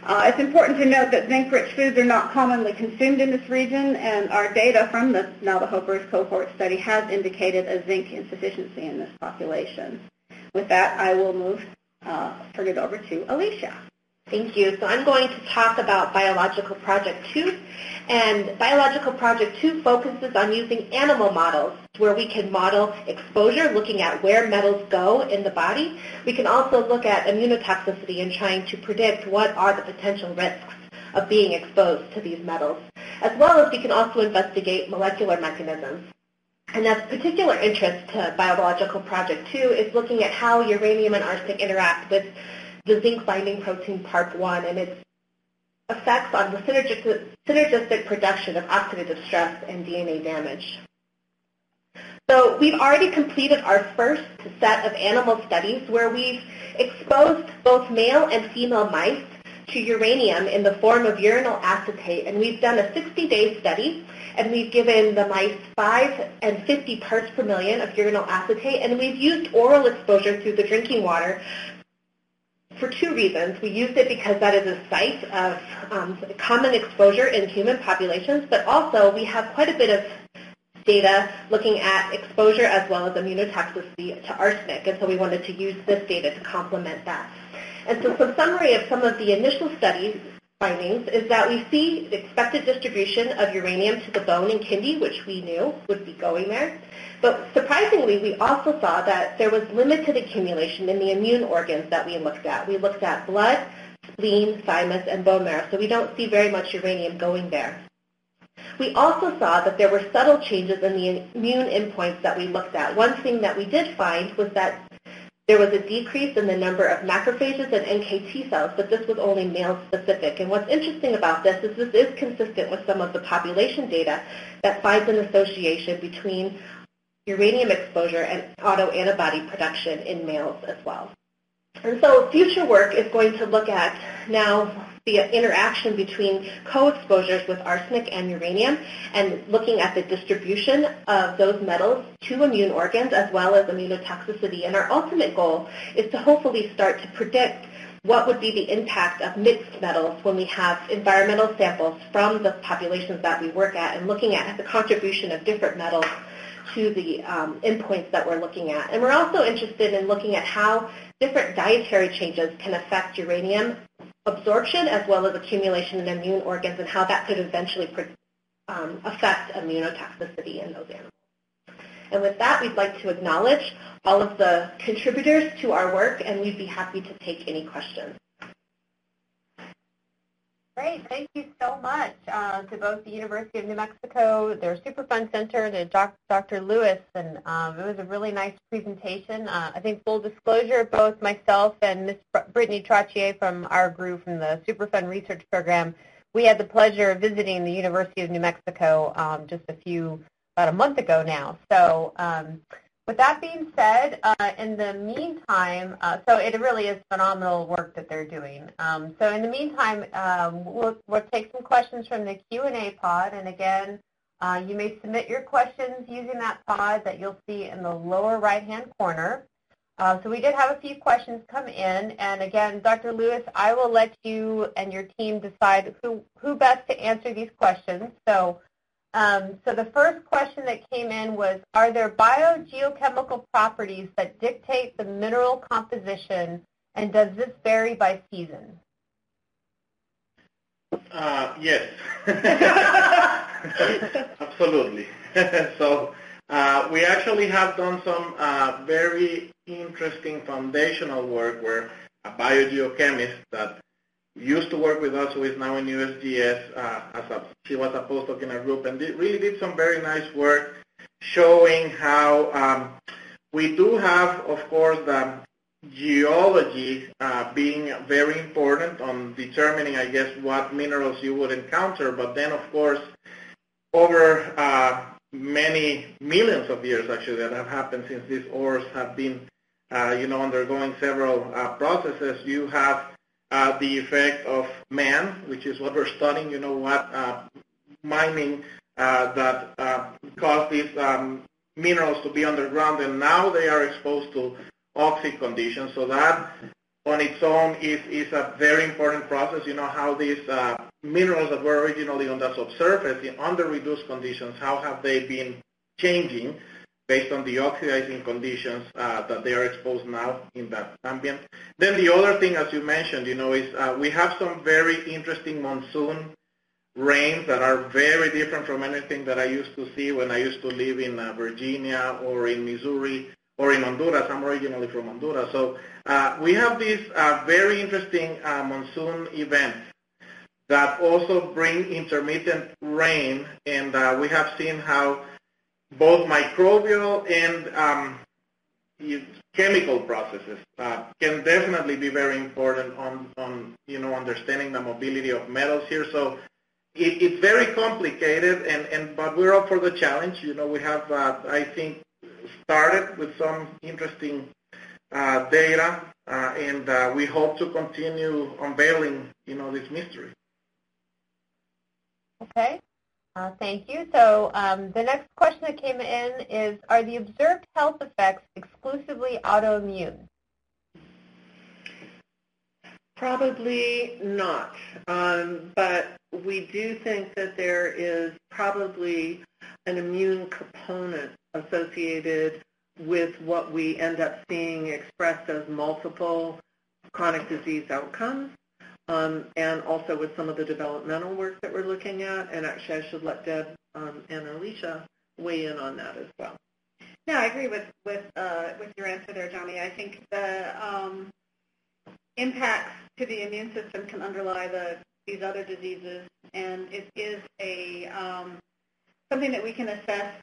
It's important to note that zinc-rich foods are not commonly consumed in this region, and our data from the Navajo First Cohort study has indicated a zinc insufficiency in this population. With that, I will turn it over to Alicia. Thank you. So I'm going to talk about Biological Project 2. And Biological Project 2 focuses on using animal models where we can model exposure, looking at where metals go in the body. We can also look at immunotoxicity and trying to predict what are the potential risks of being exposed to these metals, as well as we can also investigate molecular mechanisms. And of particular interest to Biological Project 2 is looking at how uranium and arsenic interact with the zinc-binding protein PARP1 and its effects on the synergistic production of oxidative stress and DNA damage. So we've already completed our first set of animal studies where we've exposed both male and female mice to uranium in the form of urinal acetate, and we've done a 60-day study, and we've given the mice 5 and 50 parts per million of urinal acetate, and we've used oral exposure through the drinking water for 2 reasons. We used it because that is a site of common exposure in human populations, but also we have quite a bit of data looking at exposure as well as immunotoxicity to arsenic, and so we wanted to use this data to complement that. And so some summary of some of the initial study findings is that we see the expected distribution of uranium to the bone and kidney, which we knew would be going there. But surprisingly, we also saw that there was limited accumulation in the immune organs that we looked at. We looked at blood, spleen, thymus, and bone marrow, so we don't see very much uranium going there. We also saw that there were subtle changes in the immune endpoints that we looked at. One thing that we did find was that there was a decrease in the number of macrophages and NKT cells, but this was only male-specific. And what's interesting about this is consistent with some of the population data that finds an association between uranium exposure and autoantibody production in males as well. And so future work is going to look at now the interaction between co-exposures with arsenic and uranium and looking at the distribution of those metals to immune organs as well as immunotoxicity. And our ultimate goal is to hopefully start to predict what would be the impact of mixed metals when we have environmental samples from the populations that we work at and looking at the contribution of different metals to the endpoints that we're looking at. And we're also interested in looking at how different dietary changes can affect uranium absorption as well as accumulation in immune organs and how that could eventually affect immunotoxicity in those animals. And with that, we'd like to acknowledge all of the contributors to our work, and we'd be happy to take any questions. Great. Thank you so much to both the University of New Mexico, their Superfund Center, to Dr. Lewis, and it was a really nice presentation. I think full disclosure, both myself and Ms. Brittany Trottier from our group from the Superfund Research Program, we had the pleasure of visiting the University of New Mexico just about a month ago now. So with that being said, in the meantime, so it really is phenomenal work that they're doing. So in the meantime, we'll take some questions from the Q&A pod, and again, you may submit your questions using that pod that you'll see in the lower right-hand corner. So we did have a few questions come in, and again, Dr. Lewis, I will let you and your team decide who best to answer these questions. So the first question that came in was, are there biogeochemical properties that dictate the mineral composition, and does this vary by season? Yes. Absolutely. So we actually have done some very interesting foundational work where a biogeochemist that used to work with us, who is now in USGS, she was a postdoc in our group, and really did some very nice work showing how we do have, of course, the geology being very important on determining, I guess, what minerals you would encounter, but then, of course, over many millions of years, actually, that have happened since these ores have been, undergoing several processes, you have the effect of man, which is what we're studying, mining that caused these minerals to be underground, and now they are exposed to oxy conditions. So that on its own is a very important process. You know how these minerals that were originally on the subsurface under reduced conditions, how have they been changing based on the oxidizing conditions that they are exposed now in that ambient. Then the other thing, as you mentioned, you know, is we have some very interesting monsoon rains that are very different from anything that I used to see when I used to live in Virginia or in Missouri or in Honduras. I'm originally from Honduras. So we have these very interesting monsoon events that also bring intermittent rain, and we have seen how both microbial and chemical processes can definitely be very important on you know, understanding the mobility of metals here. So it's very complicated, but we're up for the challenge. You know, we have I think started with some interesting data, and we hope to continue unveiling, you know, this mystery. Okay. Thank you. So the next question that came in is, are the observed health effects exclusively autoimmune? Probably not, but we do think that there is probably an immune component associated with what we end up seeing expressed as multiple chronic disease outcomes. And also with some of the developmental work that we're looking at. And actually, I should let Deb and Alicia weigh in on that as well. No, I agree with your answer there, Johnny. I think the impacts to the immune system can underlie these other diseases, and it is a something that we can assess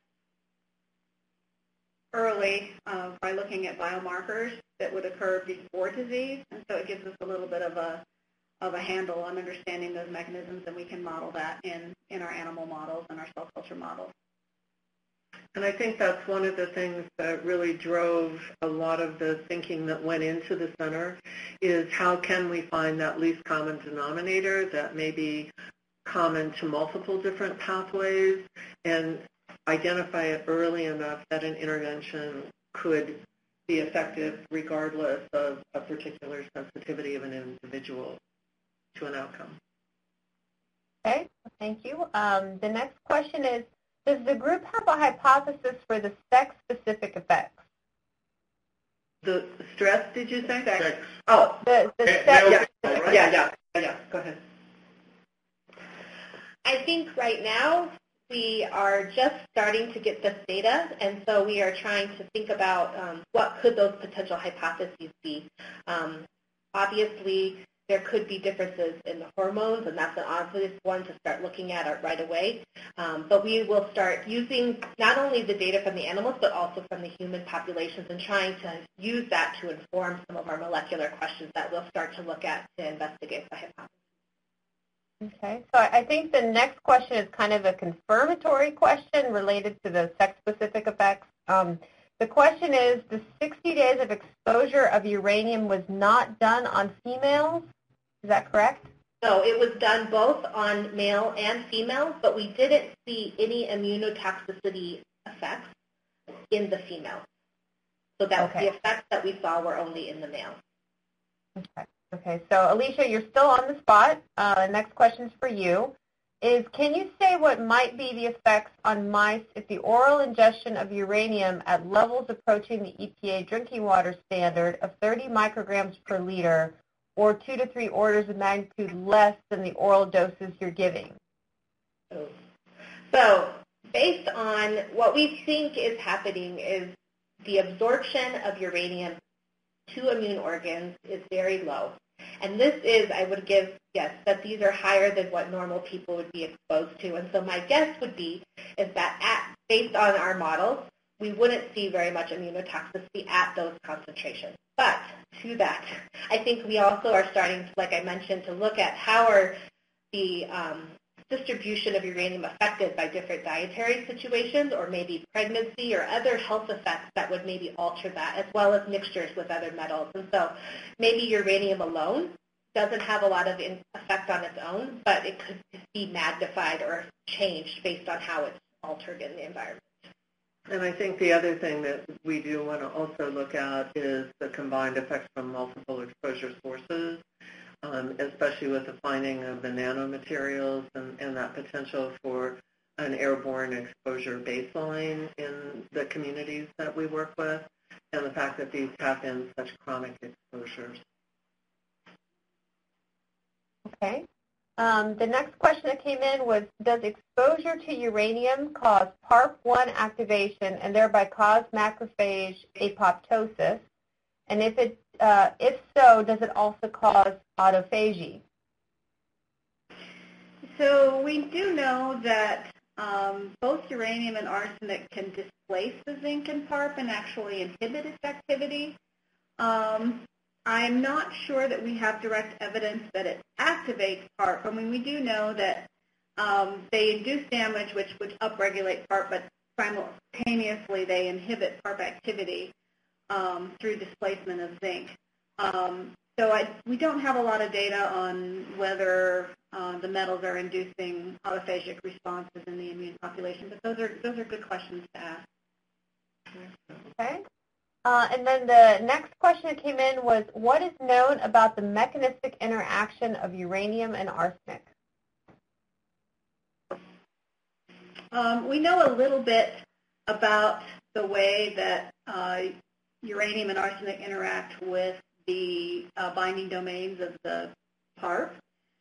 early by looking at biomarkers that would occur before disease, and so it gives us a little bit of a handle on understanding those mechanisms, and we can model that in our animal models and our cell culture models. And I think that's one of the things that really drove a lot of the thinking that went into the center, is how can we find that least common denominator that may be common to multiple different pathways and identify it early enough that an intervention could be effective regardless of a particular sensitivity of an individual to an outcome. Okay, thank you. The next question is, does the group have a hypothesis for the sex-specific effects? The stress, did you say? Sex. Oh, the sex. Yeah. Go ahead. I think right now we are just starting to get this data, and so we are trying to think about what could those potential hypotheses be. Obviously, there could be differences in the hormones, and that's an obvious one to start looking at right away. But we will start using not only the data from the animals, but also from the human populations, and trying to use that to inform some of our molecular questions that we'll start to look at to investigate the hypothesis. Okay, so I think the next question is kind of a confirmatory question related to the sex-specific effects. The question is, the 60 days of exposure of uranium was not done on females? Is that correct? No, it was done both on male and female, but we didn't see any immunotoxicity effects in the female. So that's the effects that we saw were only in the male. Okay, so Alicia, you're still on the spot. The next question is for you. Can you say what might be the effects on mice if the oral ingestion of uranium at levels approaching the EPA drinking water standard of 30 micrograms per liter, or 2 to 3 orders of magnitude less than the oral doses you're giving? So based on what we think is happening is the absorption of uranium to immune organs is very low. And this is, I would give, yes, that these are higher than what normal people would be exposed to. And so my guess would be is that based on our models, we wouldn't see very much immunotoxicity at those concentrations. But to that, I think we also are starting, like I mentioned, to look at how are the distribution of uranium affected by different dietary situations, or maybe pregnancy or other health effects that would maybe alter that, as well as mixtures with other metals. And so maybe uranium alone doesn't have a lot of effect on its own, but it could be magnified or changed based on how it's altered in the environment. And I think the other thing that we do want to also look at is the combined effects from multiple exposure sources, especially with the finding of the nanomaterials and that potential for an airborne exposure baseline in the communities that we work with, and the fact that these have been such chronic exposures. Okay. The next question that came in was, does exposure to uranium cause PARP1 activation and thereby cause macrophage apoptosis? And if so, does it also cause autophagy? So we do know that both uranium and arsenic can displace the zinc in PARP and actually inhibit its activity. I'm not sure that we have direct evidence that it activates PARP. I mean, we do know that they induce damage, which would upregulate PARP, but simultaneously they inhibit PARP activity through displacement of zinc. So we don't have a lot of data on whether the metals are inducing autophagic responses in the immune population, but those are good questions to ask. Okay. And then the next question that came in was, what is known about the mechanistic interaction of uranium and arsenic? We know a little bit about the way that uranium and arsenic interact with the binding domains of the PARP.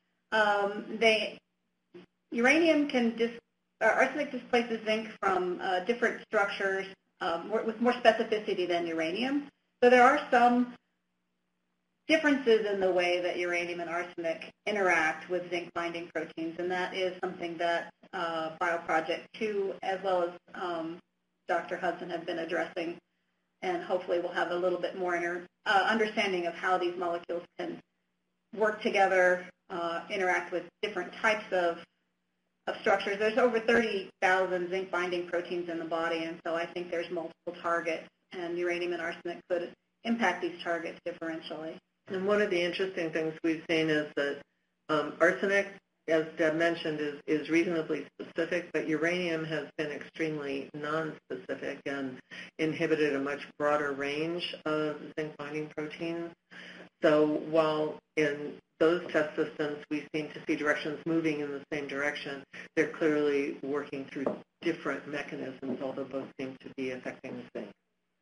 Arsenic displaces zinc from different structures with more specificity than uranium. So there are some differences in the way that uranium and arsenic interact with zinc binding proteins, and that is something that BioProject 2 as well as Dr. Hudson have been addressing, and hopefully we'll have a little bit more understanding of how these molecules can work together, interact with different types of structures. There's over 30,000 zinc binding proteins in the body, and so I think there's multiple targets, and uranium and arsenic could impact these targets differentially. And one of the interesting things we've seen is that arsenic, as Deb mentioned, is reasonably specific, but uranium has been extremely non-specific and inhibited a much broader range of zinc binding proteins. So while in those test systems we seem to see directions moving in the same direction, they're clearly working through different mechanisms, although both seem to be affecting the zinc.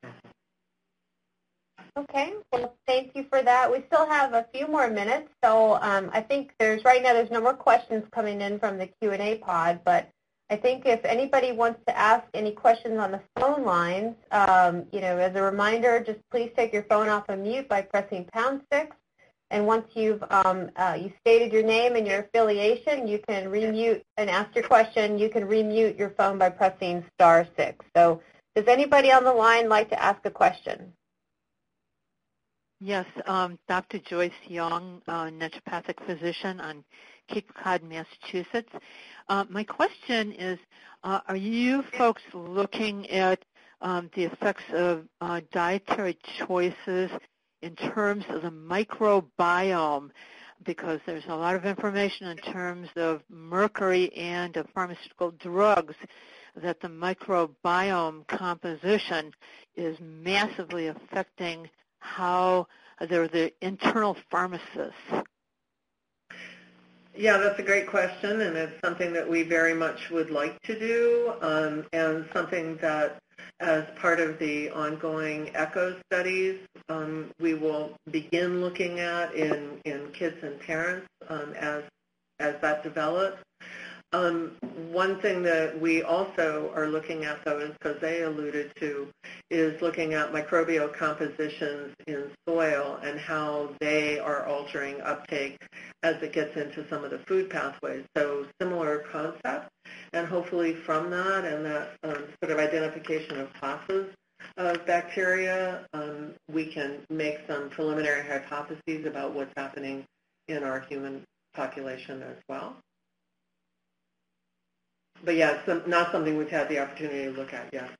Okay, well, thank you for that. We still have a few more minutes, so I think right now there's no more questions coming in from the Q&A pod, but I think if anybody wants to ask any questions on the phone lines, as a reminder, just please take your phone off of mute by pressing #6, and once you've you stated your name and your affiliation, you can remute and ask your question. You can remute your phone by pressing *6. So does anybody on the line like to ask a question? Yes, Dr. Joyce Young, naturopathic physician on Cape Cod, Massachusetts. My question is, are you folks looking at the effects of dietary choices in terms of the microbiome? Because there's a lot of information in terms of mercury and of pharmaceutical drugs that the microbiome composition is massively affecting how they're the internal pharmacists. Yeah, that's a great question, and it's something that we very much would like to do, and something that as part of the ongoing ECHO studies, we will begin looking at in kids and parents as that develops. One thing that we also are looking at, though, as Jose alluded to, is looking at microbial compositions in soil and how they are altering uptake as it gets into some of the food pathways. So similar concept, and hopefully from that and that sort of identification of classes of bacteria, we can make some preliminary hypotheses about what's happening in our human population as well. But yeah, it's not something we've had the opportunity to look at yet.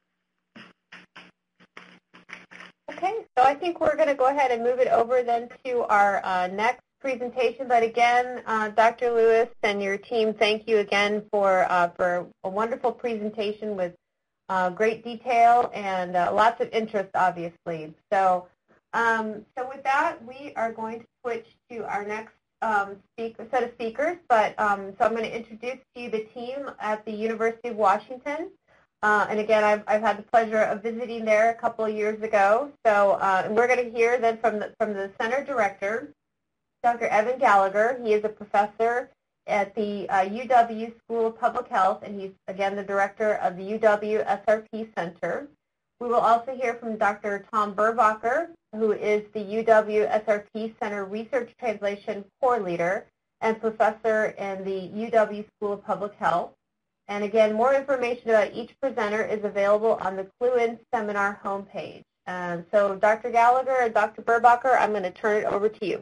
Okay, so I think we're going to go ahead and move it over then to our next presentation. But again, Dr. Lewis and your team, thank you again for a wonderful presentation with great detail and lots of interest, obviously. So with that, we are going to switch to our next set of speakers. But so I'm going to introduce to you the team at the University of Washington. And again, I've had the pleasure of visiting there a couple of years ago. So and we're going to hear then from the center director, Dr. Evan Gallagher. He is a professor at the UW School of Public Health, and he's, again, the director of the UW SRP Center. We will also hear from Dr. Tom Berbacher, who is the UW SRP Center Research Translation Core Leader and professor in the UW School of Public Health. And again, more information about each presenter is available on the CLUEN seminar homepage. So Dr. Gallagher and Dr. Berbacher, I'm going to turn it over to you.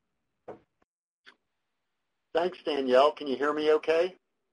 Thanks, Danielle. Can you hear me okay?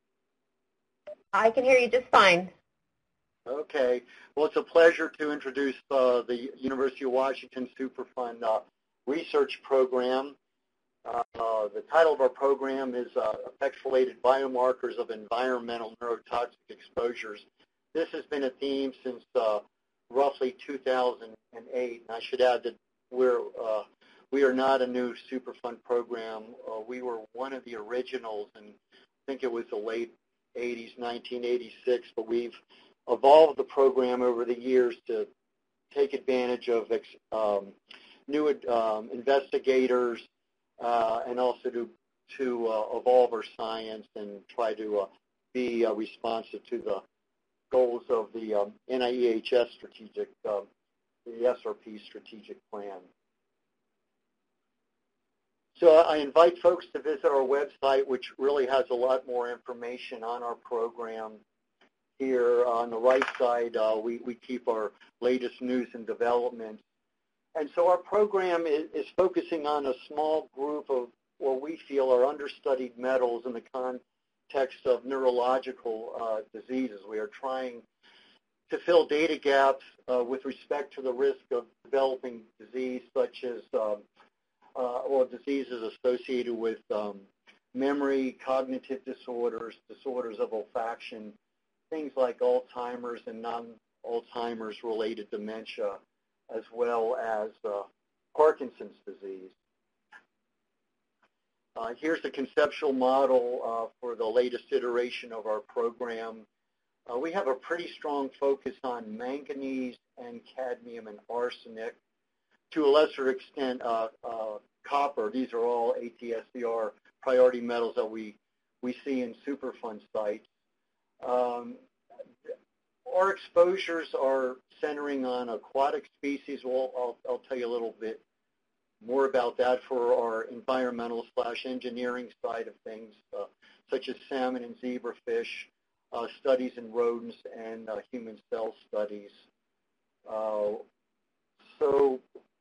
I can hear you just fine. Okay. Well, it's a pleasure to introduce the University of Washington Superfund research program. The title of our program is Effects-Related Biomarkers of Environmental Neurotoxic Exposures. This has been a theme since roughly 2008. And I should add that we are not a new Superfund program. We were one of the originals, and I think it was the late 80s, 1986, but we've evolved the program over the years to take advantage of new investigators and also to evolve our science and try to be responsive to the goals of the NIEHS strategic, the SRP strategic plan. So I invite folks to visit our website, which really has a lot more information on our program. Here on the right side, we keep our latest news and developments. And so our program is focusing on a small group of what we feel are understudied metals in the context of neurological diseases. We are trying to fill data gaps with respect to the risk of developing disease such as or diseases associated with memory, cognitive disorders, disorders of olfaction, things like Alzheimer's and non-Alzheimer's related dementia, as well as Parkinson's disease. Here's the conceptual model for the latest iteration of our program. We have a pretty strong focus on manganese and cadmium and arsenic. To a lesser extent, copper. These are all ATSCR priority metals that we see in Superfund sites. Our exposures are centering on aquatic species. Well, I'll tell you a little bit more about that for our environmental/engineering side of things, such as salmon and zebrafish, studies in rodents, and human cell studies. So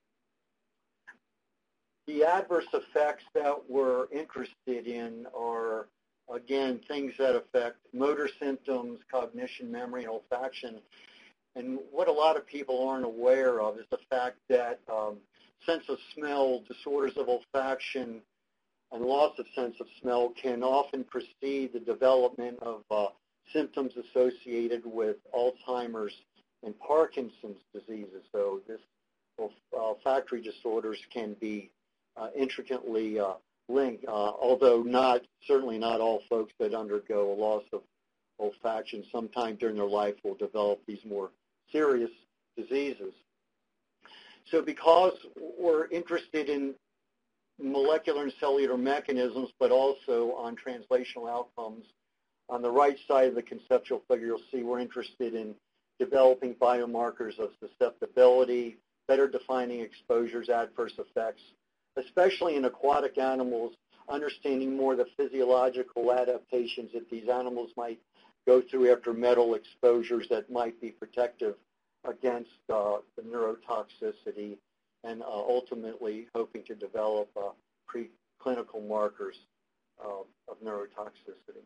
the adverse effects that we're interested in are, again, things that affect motor symptoms, cognition, memory, and olfaction. And what a lot of people aren't aware of is the fact that sense of smell, disorders of olfaction, and loss of sense of smell can often precede the development of symptoms associated with Alzheimer's and Parkinson's diseases. So this olfactory disorders can be intricately linked, although certainly not all folks that undergo a loss of olfaction sometime during their life will develop these more serious diseases. So because we're interested in molecular and cellular mechanisms, but also on translational outcomes, on the right side of the conceptual figure, you'll see we're interested in developing biomarkers of susceptibility, better defining exposures, adverse effects, especially in aquatic animals, understanding more the physiological adaptations that these animals might go through after metal exposures that might be protective against the neurotoxicity, and ultimately hoping to develop preclinical markers of neurotoxicity.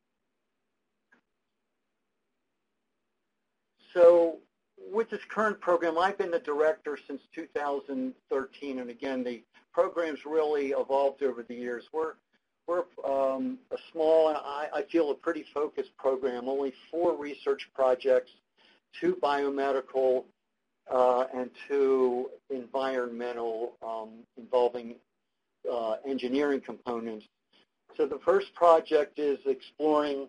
So with this current program, I've been the director since 2013, and again, the program's really evolved over the years. We're a small, and I feel a pretty focused program, only 4 research projects 2 biomedical, and 2 environmental involving engineering components. So the first project is exploring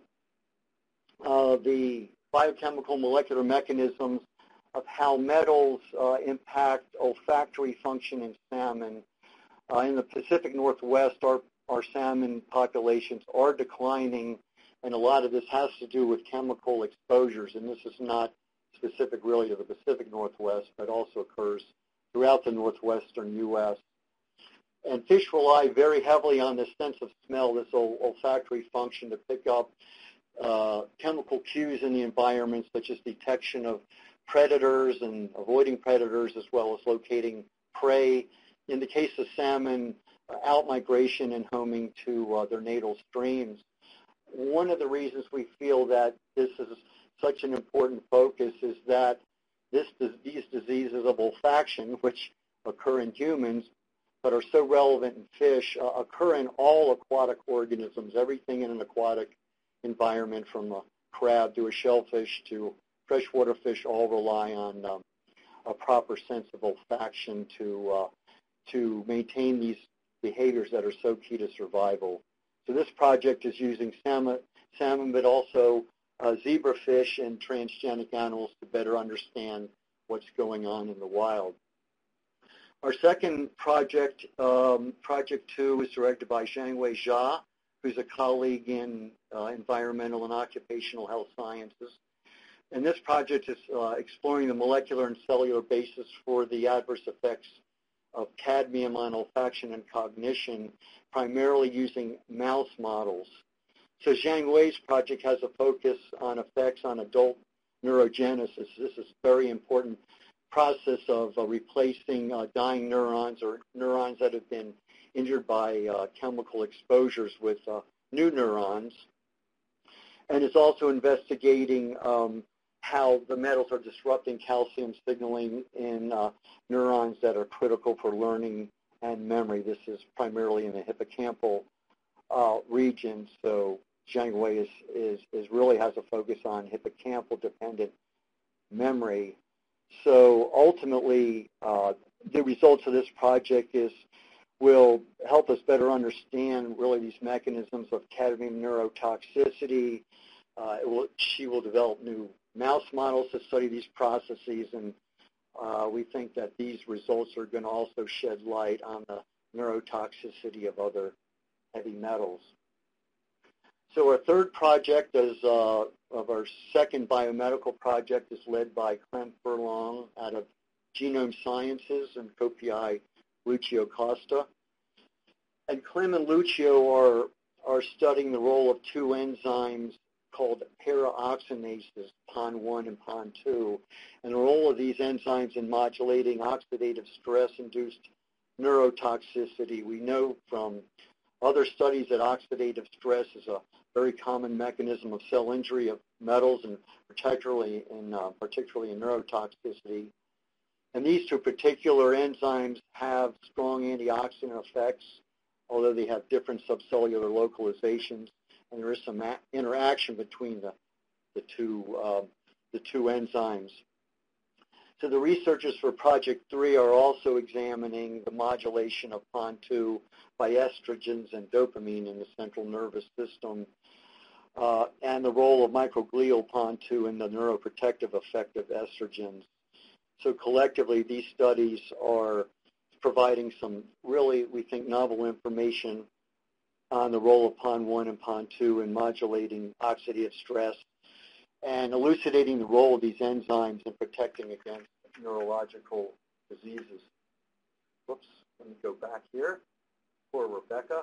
the biochemical molecular mechanisms of how metals impact olfactory function in salmon. In the Pacific Northwest, our salmon populations are declining, and a lot of this has to do with chemical exposures, and this is not specific really to the Pacific Northwest, but also occurs throughout the northwestern U.S. And fish rely very heavily on this sense of smell, this olfactory function, to pick up chemical cues in the environment, such as detection of predators and avoiding predators, as well as locating prey. In the case of salmon, out-migration and homing to their natal streams. One of the reasons we feel that this is such an important focus is that these diseases of olfaction, which occur in humans but are so relevant in fish, occur in all aquatic organisms. Everything in an aquatic environment, from a crab to a shellfish to freshwater fish, all rely on a proper sense of olfaction to maintain these behaviors that are so key to survival. So this project is using salmon but also zebrafish and transgenic animals to better understand what's going on in the wild. Our second project, Project 2, is directed by Xiangwei Jia, who's a colleague in environmental and occupational health sciences. And this project is exploring the molecular and cellular basis for the adverse effects of cadmium on olfaction and cognition, primarily using mouse models. So Xiangwei's project has a focus on effects on adult neurogenesis. This is a very important process of replacing dying neurons or neurons that have been injured by chemical exposures with new neurons. And it's also investigating how the metals are disrupting calcium signaling in neurons that are critical for learning and memory. This is primarily in the hippocampal region, so Xiangwei really has a focus on hippocampal-dependent memory. So ultimately, the results of this project will help us better understand really these mechanisms of cadmium neurotoxicity. She will develop new mouse models to study these processes, and we think that these results are going to also shed light on the neurotoxicity of other heavy metals. So our third project of our second biomedical project is led by Clem Furlong out of Genome Sciences and Kopiai Lucio Costa. And Clem and Lucio are studying the role of 2 enzymes called paraoxinases, PON1 and PON2, and the role of these enzymes in modulating oxidative stress-induced neurotoxicity. We know from other studies that oxidative stress is a very common mechanism of cell injury of metals, and particularly in neurotoxicity. And these 2 particular enzymes have strong antioxidant effects, although they have different subcellular localizations, and there is some interaction between the two enzymes. So the researchers for Project 3 are also examining the modulation of PON2 by estrogens and dopamine in the central nervous system, and the role of microglial PON2 in the neuroprotective effect of estrogens. So collectively, these studies are providing some really, we think, novel information on the role of PON1 and PON2 in modulating oxidative stress and elucidating the role of these enzymes in protecting against neurological diseases. Whoops, let me go back here for Rebecca.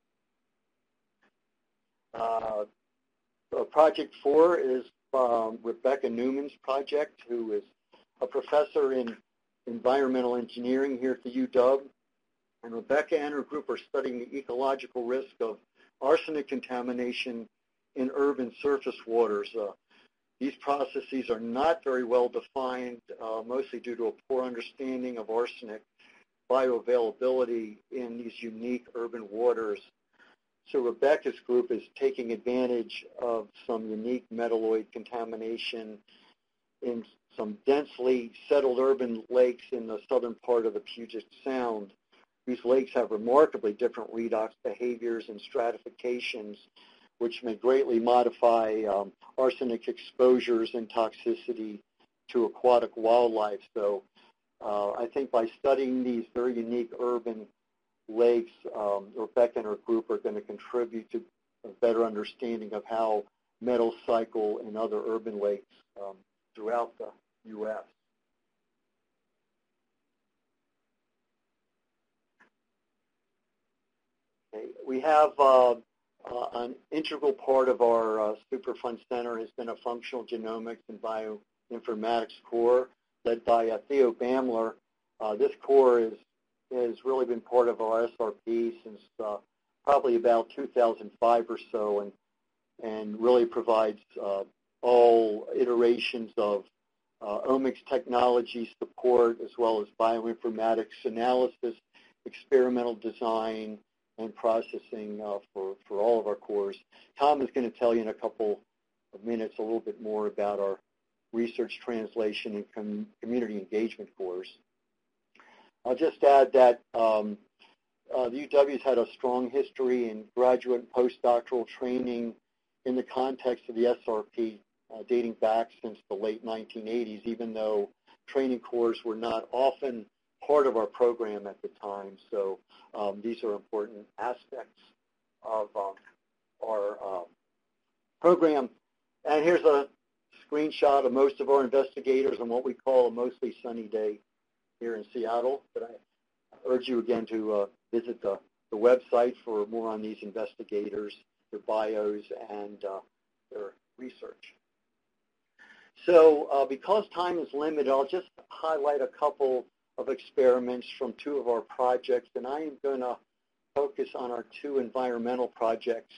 Project 4 is Rebecca Newman's project, who is a professor in environmental engineering here at the UW. And Rebecca and her group are studying the ecological risk of arsenic contamination in urban surface waters. These processes are not very well defined, mostly due to a poor understanding of arsenic bioavailability in these unique urban waters. So Rebecca's group is taking advantage of some unique metalloid contamination in some densely settled urban lakes in the southern part of the Puget Sound. These lakes have remarkably different redox behaviors and stratifications, which may greatly modify arsenic exposures and toxicity to aquatic wildlife. So I think by studying these very unique urban lakes, Rebecca and her group are going to contribute to a better understanding of how metals cycle in other urban lakes throughout the U.S. Okay. We have an integral part of our Superfund Center has been a functional genomics and bioinformatics core led by Theo Bamler. This core has really been part of our SRP since probably about 2005 or so, and really provides all iterations of omics technology support as well as bioinformatics analysis, experimental design, and processing for all of our cores. Tom is going to tell you in a couple of minutes a little bit more about our research translation and community engagement cores. I'll just add that the UW's had a strong history in graduate and postdoctoral training in the context of the SRP dating back since the late 1980s, even though training cores were not often part of our program at the time. So these are important aspects of our program. And here's a screenshot of most of our investigators on what we call a mostly sunny day here in Seattle. But I urge you again to visit the website for more on these investigators, their bios, and their research. So because time is limited, I'll just highlight a couple of experiments from two of our projects, and I am going to focus on our two environmental projects.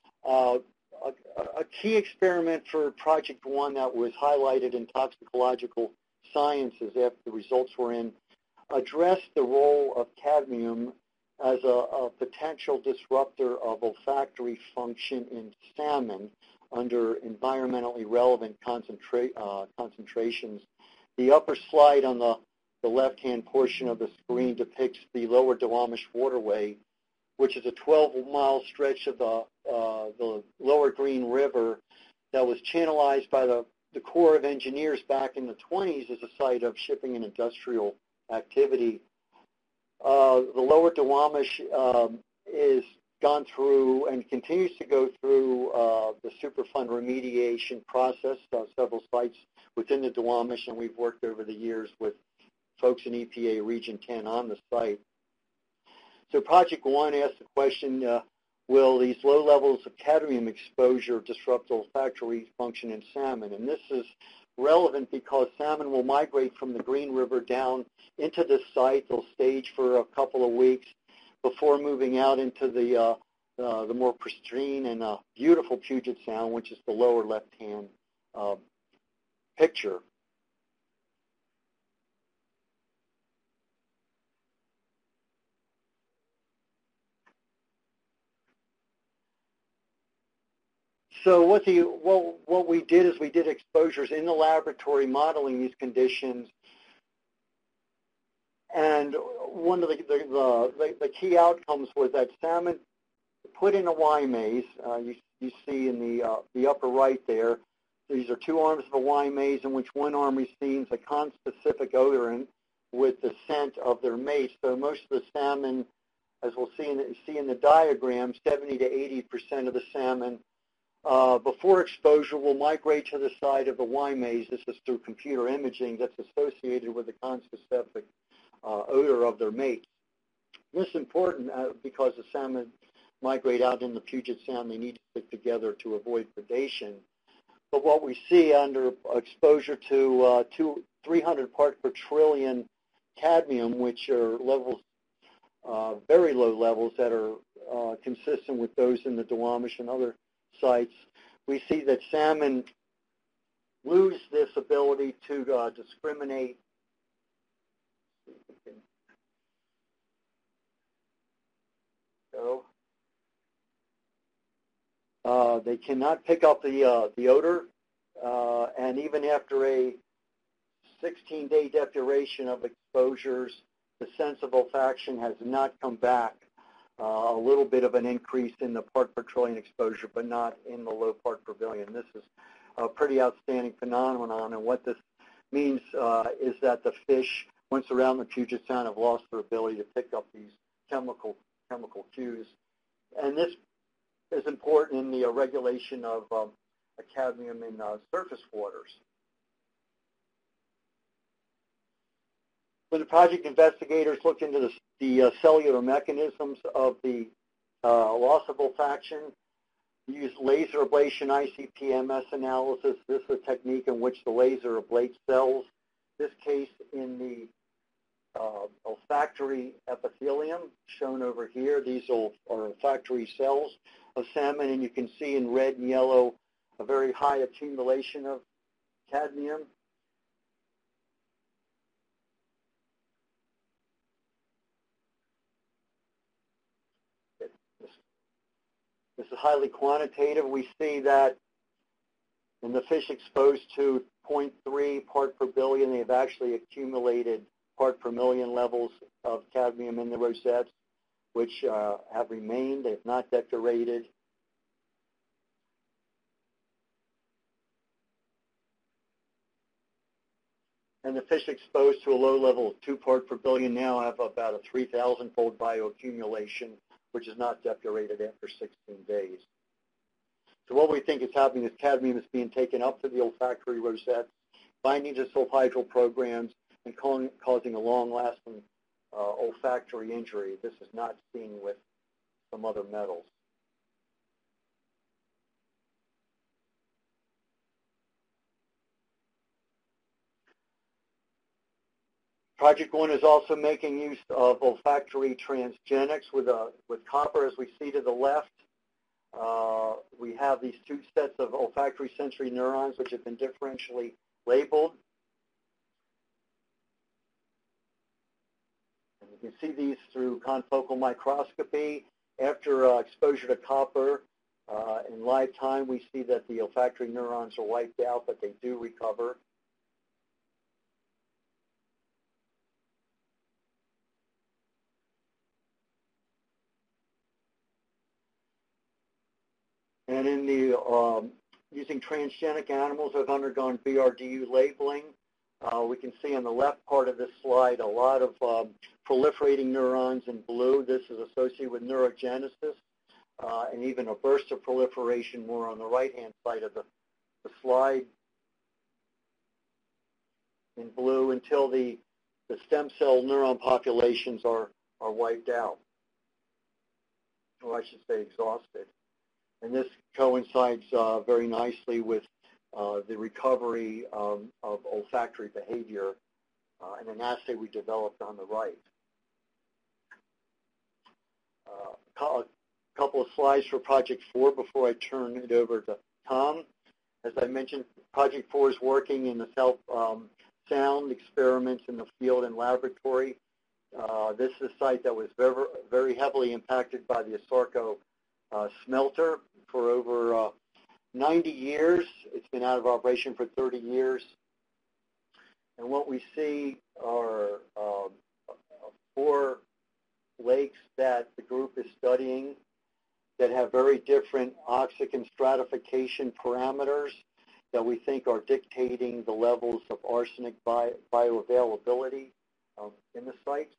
A key experiment for Project 1 that was highlighted in Toxicological Sciences after the results were in addressed the role of cadmium as a potential disruptor of olfactory function in salmon under environmentally relevant concentrations. The upper slide on the left-hand portion of the screen depicts the lower Duwamish waterway, which is a 12-mile stretch of the lower Green River that was channelized by the Corps of Engineers back in the 20s as a site of shipping and industrial activity. The lower Duwamish is gone through and continues to go through the Superfund remediation process, several sites within the Duwamish, and we've worked over the years with folks in EPA Region 10 on the site. So Project 1 asked the question, will these low levels of cadmium exposure disrupt olfactory function in salmon? And this is relevant because salmon will migrate from the Green River down into this site. They'll stage for a couple of weeks before moving out into the more pristine and beautiful Puget Sound, which is the lower left-hand picture. So what we did is we did exposures in the laboratory modeling these conditions, and one of the key outcomes was that salmon put in a Y maze. You see in the upper right there, these are two arms of a Y maze in which one arm receives a conspecific odorant with the scent of their mate. So most of the salmon, as we'll see in the diagram, 70 to 80% of the salmon before exposure will migrate to the side of the Y maze. This is through computer imaging that's associated with the conspecific odor of their mates. This is important because the salmon migrate out in the Puget Sound. They need to stick together to avoid predation. But what we see under exposure to 300 parts per trillion cadmium, which are levels, very low levels that are consistent with those in the Duwamish and other sites, we see that salmon lose this ability to discriminate. They cannot pick up the odor, and even after a 16-day depuration of exposures, the sense of olfaction has not come back. A little bit of an increase in the part per trillion exposure, but not in the low part per billion. This is a pretty outstanding phenomenon, and what this means is that the fish, once around the Puget Sound, have lost their ability to pick up these chemical cues. And this is important in the regulation of cadmium in surface waters. When the project investigators looked into the cellular mechanisms of the loss of olfaction, used laser ablation ICP-MS analysis. This is a technique in which the laser ablates cells. This case in the olfactory epithelium, shown over here. These are olfactory cells of salmon, and you can see in red and yellow a very high accumulation of cadmium. This is highly quantitative. We see that in the fish exposed to 0.3 part per billion, they've actually accumulated part per million levels of cadmium in the rosettes, which have remained. They've not deteriorated. And the fish exposed to a low level of 2 part per billion now have about a 3,000-fold bioaccumulation, which is not depurated after 16 days. So what we think is happening is cadmium is being taken up to the olfactory rosettes, binding to sulfhydryl programs, and causing a long-lasting olfactory injury. This is not seen with some other metals. Project One is also making use of olfactory transgenics with copper, as we see to the left. We have these two sets of olfactory sensory neurons which have been differentially labeled. And you can see these through confocal microscopy. After exposure to copper in live time, we see that the olfactory neurons are wiped out, but they do recover. And in the using transgenic animals that have undergone BRDU labeling, we can see on the left part of this slide a lot of proliferating neurons in blue. This is associated with neurogenesis, and even a burst of proliferation more on the right-hand side of the slide in blue until the stem cell neuron populations are wiped out, or I should say exhausted. And this coincides very nicely with the recovery of olfactory behavior in an assay we developed on the right. A couple of slides for Project 4 before I turn it over to Tom. As I mentioned, Project 4 is working in the sound experiments in the field and laboratory. This is a site that was very heavily impacted by the ASARCO smelter for over 90 years. It's been out of operation for 30 years. And what we see are 4 lakes that the group is studying that have very different oxygen stratification parameters that we think are dictating the levels of arsenic bioavailability in the sites.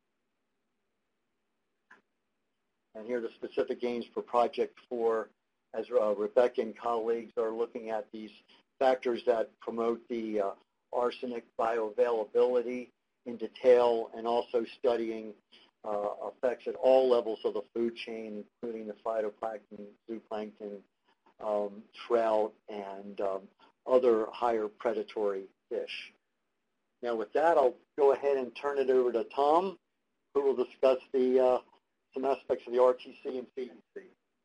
And here are the specific gains for Project 4 as Rebecca and colleagues are looking at these factors that promote the arsenic bioavailability in detail, and also studying effects at all levels of the food chain, including the phytoplankton, zooplankton, trout, and other higher predatory fish. Now with that, I'll go ahead and turn it over to Tom, who will discuss some aspects of the RTC and CEC.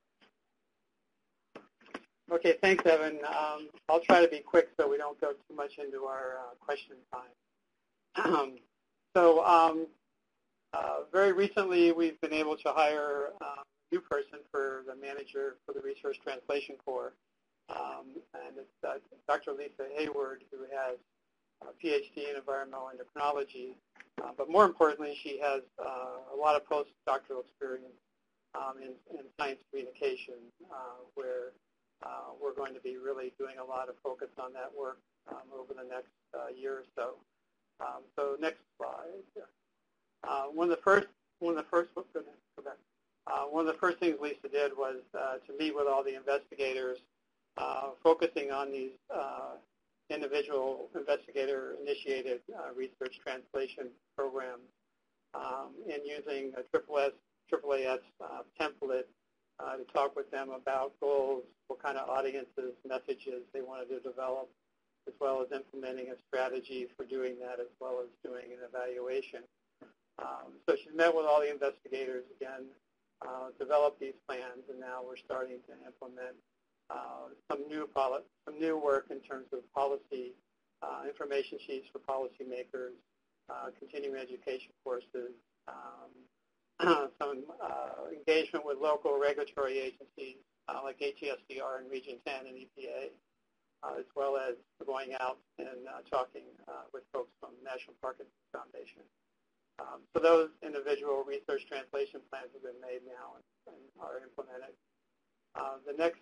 Okay, thanks, Evan. I'll try to be quick so we don't go too much into our question time. Very recently, we've been able to hire a new person for the manager for the Research Translation Corps, and it's Dr. Lisa Hayward, who has PhD in environmental endocrinology. But more importantly, she has a lot of postdoctoral experience in science communication, where we're going to be really doing a lot of focus on that work over the next year or so. So next slide. One of the first things Lisa did was to meet with all the investigators, focusing on these individual investigator-initiated research translation programs, and using a AAAS template to talk with them about goals, what kind of audiences, messages they wanted to develop, as well as implementing a strategy for doing that, as well as doing an evaluation. So she's met with all the investigators again, developed these plans, and now we're starting to implement some new work in terms of policy, information sheets for policymakers, continuing education courses, some engagement with local regulatory agencies like ATSDR and Region 10 and EPA, as well as going out and talking with folks from National Park Foundation. So those individual research translation plans have been made now and are implemented. The next,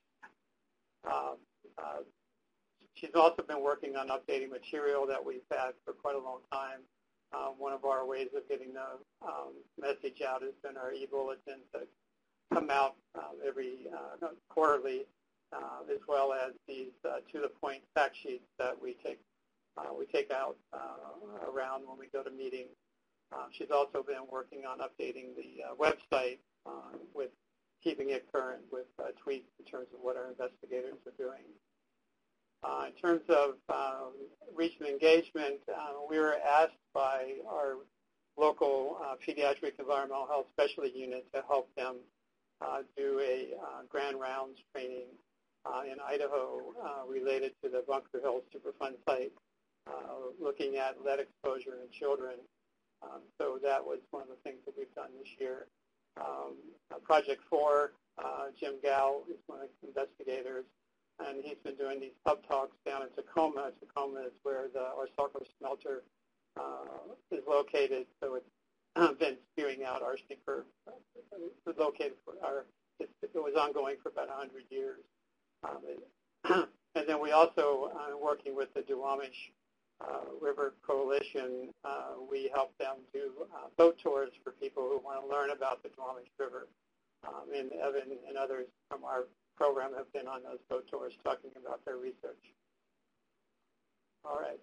she's also been working on updating material that we've had for quite a long time. One of our ways of getting the message out has been our e-bulletins that come out every quarterly, as well as these to-the-point fact sheets that we take out around when we go to meetings. She's also been working on updating the website with keeping it current with tweets in terms of what our investigators are doing. In terms of recent engagement, we were asked by our local pediatric environmental health specialty unit to help them do a Grand Rounds training in Idaho related to the Bunker Hill Superfund site, looking at lead exposure in children. So that was one of the things that we've done this year. Project 4, Jim Gow is one of the investigators, and he's been doing these pub talks down in Tacoma. Tacoma is where the Arsarco smelter is located, so it's been spewing out arsenic for, it was ongoing for about 100 years. And then we also, working with the Duwamish River Coalition, we help them do boat tours for people who want to learn about the Duwamish River. And Evan and others from our program have been on those boat tours talking about their research. All right.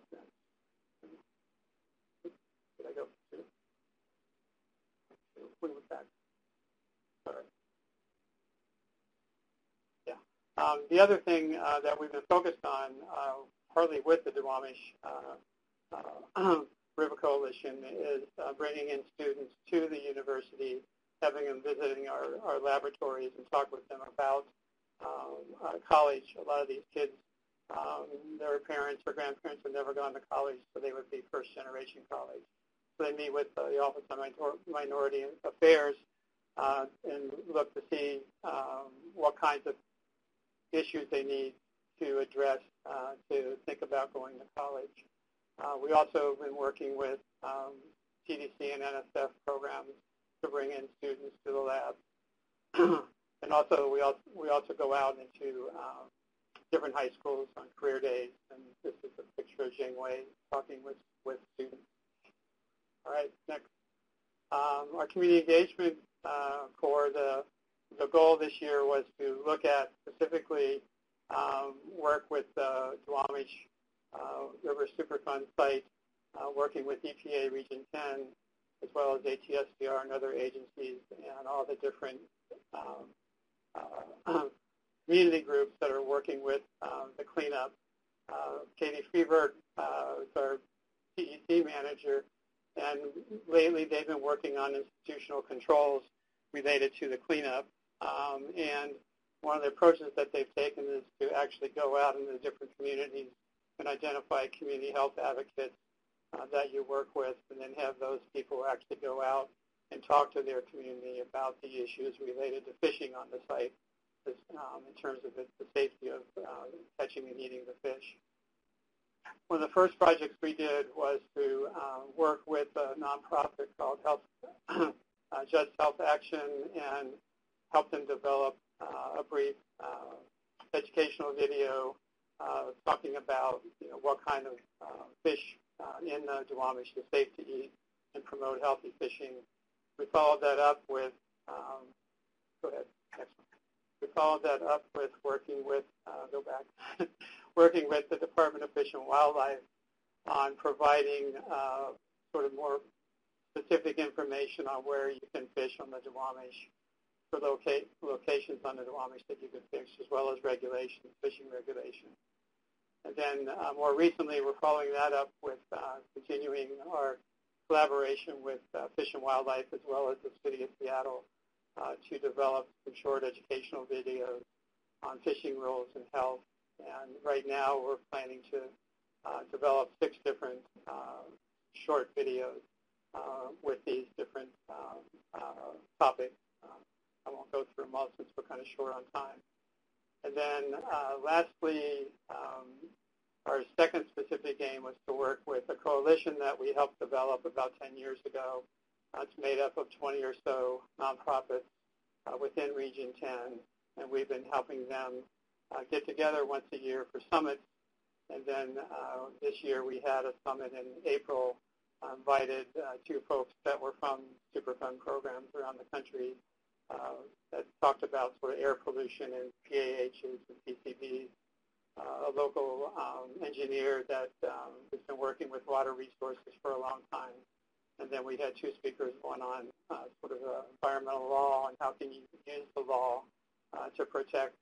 Did I go through? We went back. Sorry. Yeah. The other thing that we've been focused on, partly with the Duwamish River Coalition, is bringing in students to the university, having them visiting our laboratories and talk with them about college. A lot of these kids, their parents or grandparents have never gone to college, so they would be first-generation college. So they meet with the Office of Minority Affairs and look to see what kinds of issues they need to address to think about going to college. We also have been working with CDC and NSF programs to bring in students to the lab. And also, we also go out into different high schools on career days, and this is a picture of Jingwei talking with students. All right, next. Our community engagement core, the goal this year was to look at specifically work with the Duwamish River Superfund site, working with EPA Region 10, as well as ATSDR and other agencies, and all the different community groups that are working with the cleanup. Katie Freeberg is our CEC manager, and lately they've been working on institutional controls related to the cleanup. And one of the approaches that they've taken is to actually go out into different communities and identify community health advocates that you work with, and then have those people actually go out and talk to their community about the issues related to fishing on the site, in terms of the safety of catching and eating the fish. one of the first projects we did was to work with a nonprofit called Just Health Action and help them develop a brief educational video talking about what kind of fish in the Duwamish is safe to eat and promote healthy fishing. We followed that up with go ahead, next one. We followed that up with working with working with the Department of Fish and Wildlife on providing sort of more specific information on where you can fish on the Duwamish, for locations on the Duwamish that you can fish, as well as regulations, fishing regulations. And then more recently, we're following that up with continuing our collaboration with Fish and Wildlife, as well as the City of Seattle, to develop some short educational videos on fishing rules and health. And right now, we're planning to develop 6 different short videos with these different topics. I won't go through them all since we're kind of short on time. And then lastly, our second specific aim was to work with a coalition that we helped develop about 10 years ago. It's made up of 20 or so nonprofits within Region 10, and we've been helping them get together once a year for summits. And then this year we had a summit in April, invited 2 folks that were from Superfund programs around the country that talked about sort of air pollution and PAHs and PCBs, a local engineer that has been working with water resources for a long time. And then we had 2 speakers, one on sort of environmental law and how can you use the law to protect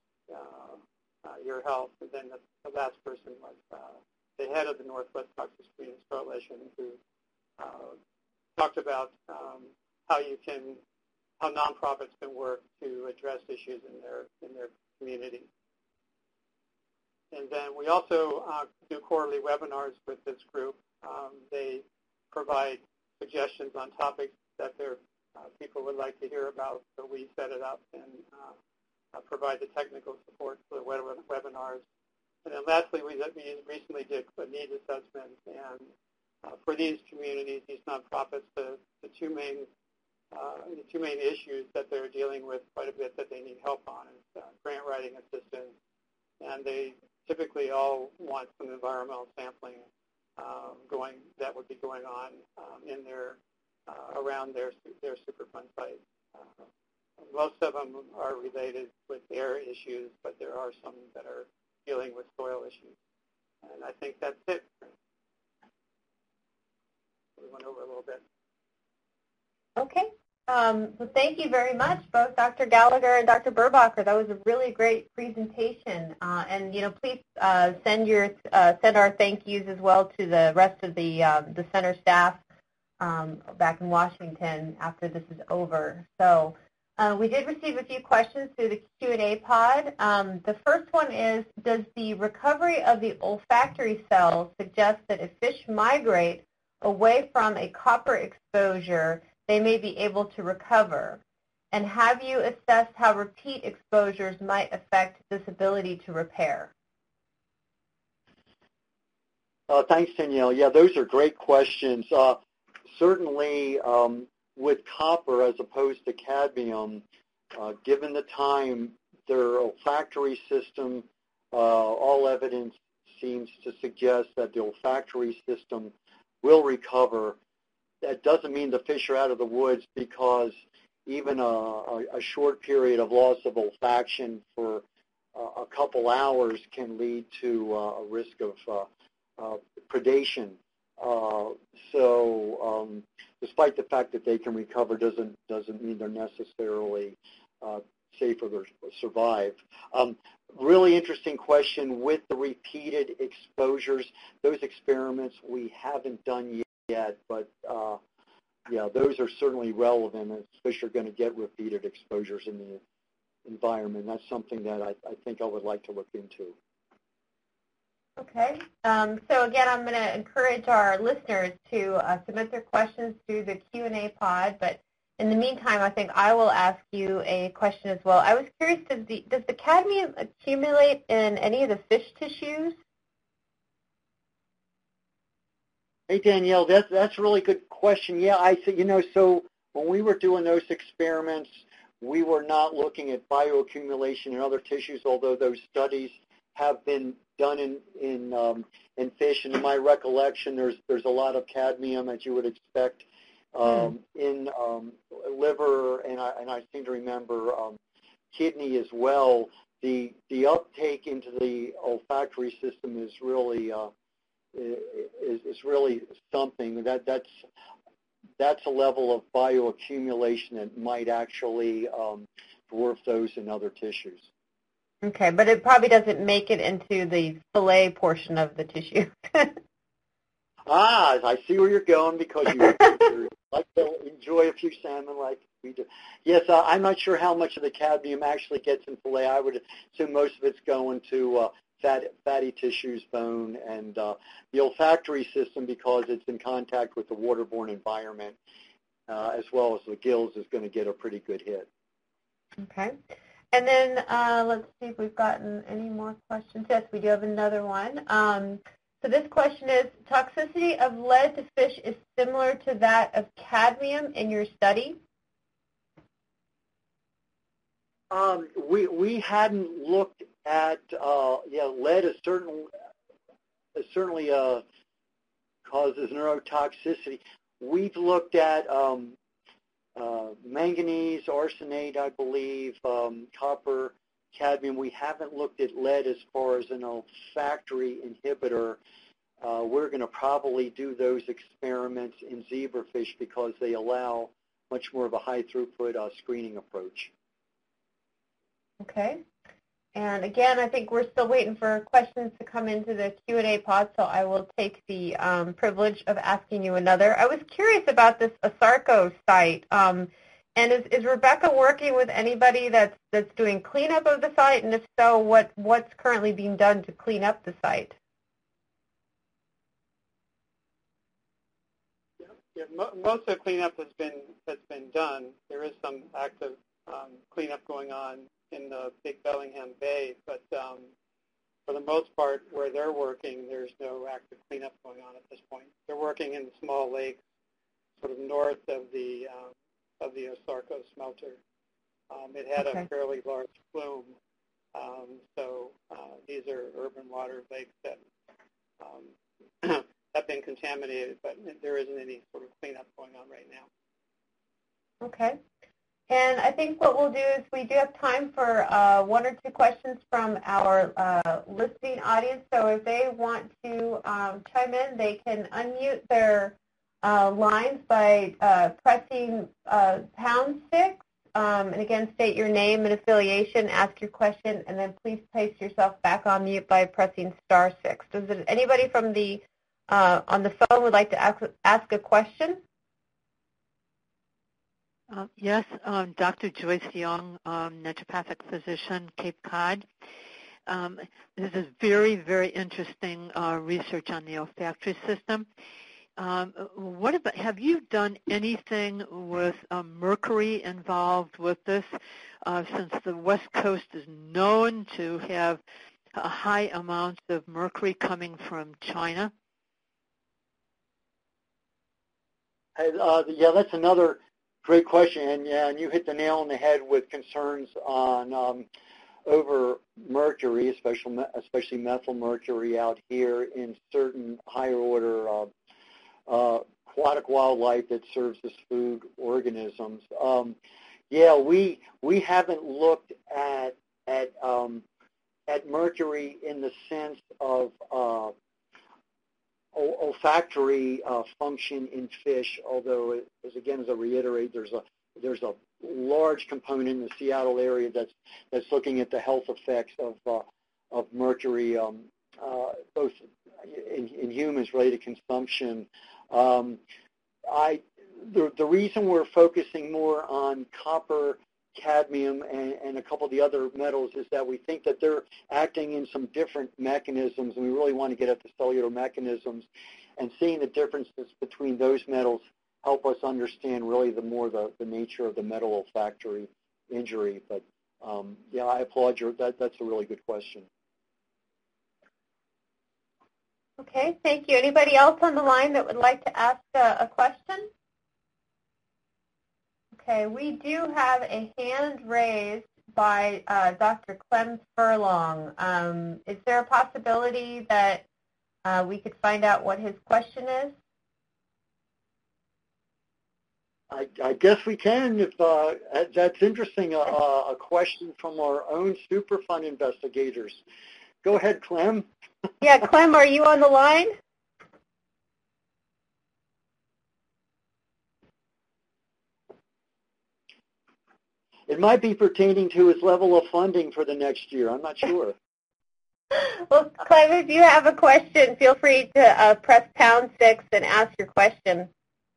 your health. And then the last person was the head of the Northwest Toxic Screenings Coalition, who talked about how nonprofits can work to address issues in their community. And then we also do quarterly webinars with this group. They provide suggestions on topics that their people would like to hear about, so we set it up and provide the technical support for the webinars. And then lastly, we recently did a needs assessment, and for these communities, these nonprofits, the two main issues that they're dealing with quite a bit that they need help on is grant writing assistance, and they typically all want some environmental sampling that would be going on in their around their Superfund site. Most of them are related with air issues, but there are some that are dealing with soil issues. And I think that's it. We went over a little bit. Okay. Well, thank you very much, both Dr. Gallagher and Dr. Burbacher. That was a really great presentation. And please send our thank yous as well to the rest of the center staff back in Washington after this is over. So we did receive a few questions through the Q&A pod. The first one is, does the recovery of the olfactory cells suggest that if fish migrate away from a copper exposure, they may be able to recover? And have you assessed how repeat exposures might affect this ability to repair? Thanks, Danielle. Yeah, those are great questions. Certainly, with copper as opposed to cadmium, given the time, their olfactory system, all evidence seems to suggest that the olfactory system will recover. That doesn't mean the fish are out of the woods, because even a short period of loss of olfaction for a couple hours can lead to a risk of predation. So despite the fact that they can recover doesn't mean they're necessarily safe or survive. Really interesting question with the repeated exposures. Those experiments we haven't done yet, but yeah, those are certainly relevant as fish are going to get repeated exposures in the environment. That's something that I think I would like to look into. Okay. So again, I'm going to encourage our listeners to submit their questions through the Q&A pod, but in the meantime, I think I will ask you a question as well. I was curious, does the cadmium accumulate in any of the fish tissues? Hey, Danielle, that's a really good question. Yeah, I see. So when we were doing those experiments, we were not looking at bioaccumulation in other tissues, although those studies have been done in fish. And in my recollection, there's a lot of cadmium, as you would expect, in liver, and I seem to remember kidney as well. The uptake into the olfactory system is really something that's a level of bioaccumulation that might actually dwarf those in other tissues. Okay, but it probably doesn't make it into the fillet portion of the tissue. I see where you're going, because you like to enjoy a few salmon like we do. Yes, I'm not sure how much of the cadmium actually gets in fillet. I would assume most of it's going to fatty tissues, bone, and the olfactory system, because it's in contact with the waterborne environment, as well as the gills, is going to get a pretty good hit. Okay. And then let's see if we've gotten any more questions. Yes, we do have another one. So this question is, toxicity of lead to fish is similar to that of cadmium in your study? We hadn't looked at, lead is certainly causes neurotoxicity. We've looked at manganese, arsenate, I believe, copper, cadmium. We haven't looked at lead as far as an olfactory inhibitor. We're going to probably do those experiments in zebrafish because they allow much more of a high throughput screening approach. Okay. And again, I think we're still waiting for questions to come into the Q&A pod, so I will take the privilege of asking you another. I was curious about this ASARCO site. And is Rebecca working with anybody that's doing cleanup of the site? And if so, what's currently being done to clean up the site? Yeah, most of the cleanup has been done. There is some active cleanup going on in the Big Bellingham Bay, but for the most part, where they're working, there's no active cleanup going on at this point. They're working in the small lakes, sort of north of the ASARCO smelter. It had a fairly large plume, so these are urban water lakes that have been contaminated, but there isn't any sort of cleanup going on right now. Okay. And I think what we'll do is we do have time for one or two questions from our listening audience. So if they want to chime in, they can unmute their lines by pressing #6. And again, state your name and affiliation, ask your question, and then please place yourself back on mute by pressing *6. Does anybody from the on the phone would like to ask a question? Yes, Dr. Joyce Young, naturopathic physician, Cape Cod. This is very, very interesting research on the olfactory system. What about, have you done anything with mercury involved with this, since the West Coast is known to have high amounts of mercury coming from China? Yeah, that's another great question, and you hit the nail on the head with concerns on over mercury, especially methyl mercury out here in certain higher order aquatic wildlife that serves as food organisms. Yeah, we haven't looked at mercury in the sense of olfactory function in fish, although, as I reiterate, there's a large component in the Seattle area that's looking at the health effects of mercury, both in humans related to consumption. The reason we're focusing more on copper, cadmium, and a couple of the other metals is that we think that they're acting in some different mechanisms, and we really want to get at the cellular mechanisms, and seeing the differences between those metals help us understand really the nature of the metal olfactory injury. But yeah, I applaud that's a really good question. Okay, thank you. Anybody else on the line that would like to ask a question? Okay, we do have a hand raised by Dr. Clem Furlong. Is there a possibility that we could find out what his question is? I guess we can. If that's interesting, a question from our own Superfund investigators. Go ahead, Clem. Yeah, Clem, are you on the line? It might be pertaining to his level of funding for the next year. I'm not sure. Well, Clem, if you have a question, feel free to press #6 and ask your question.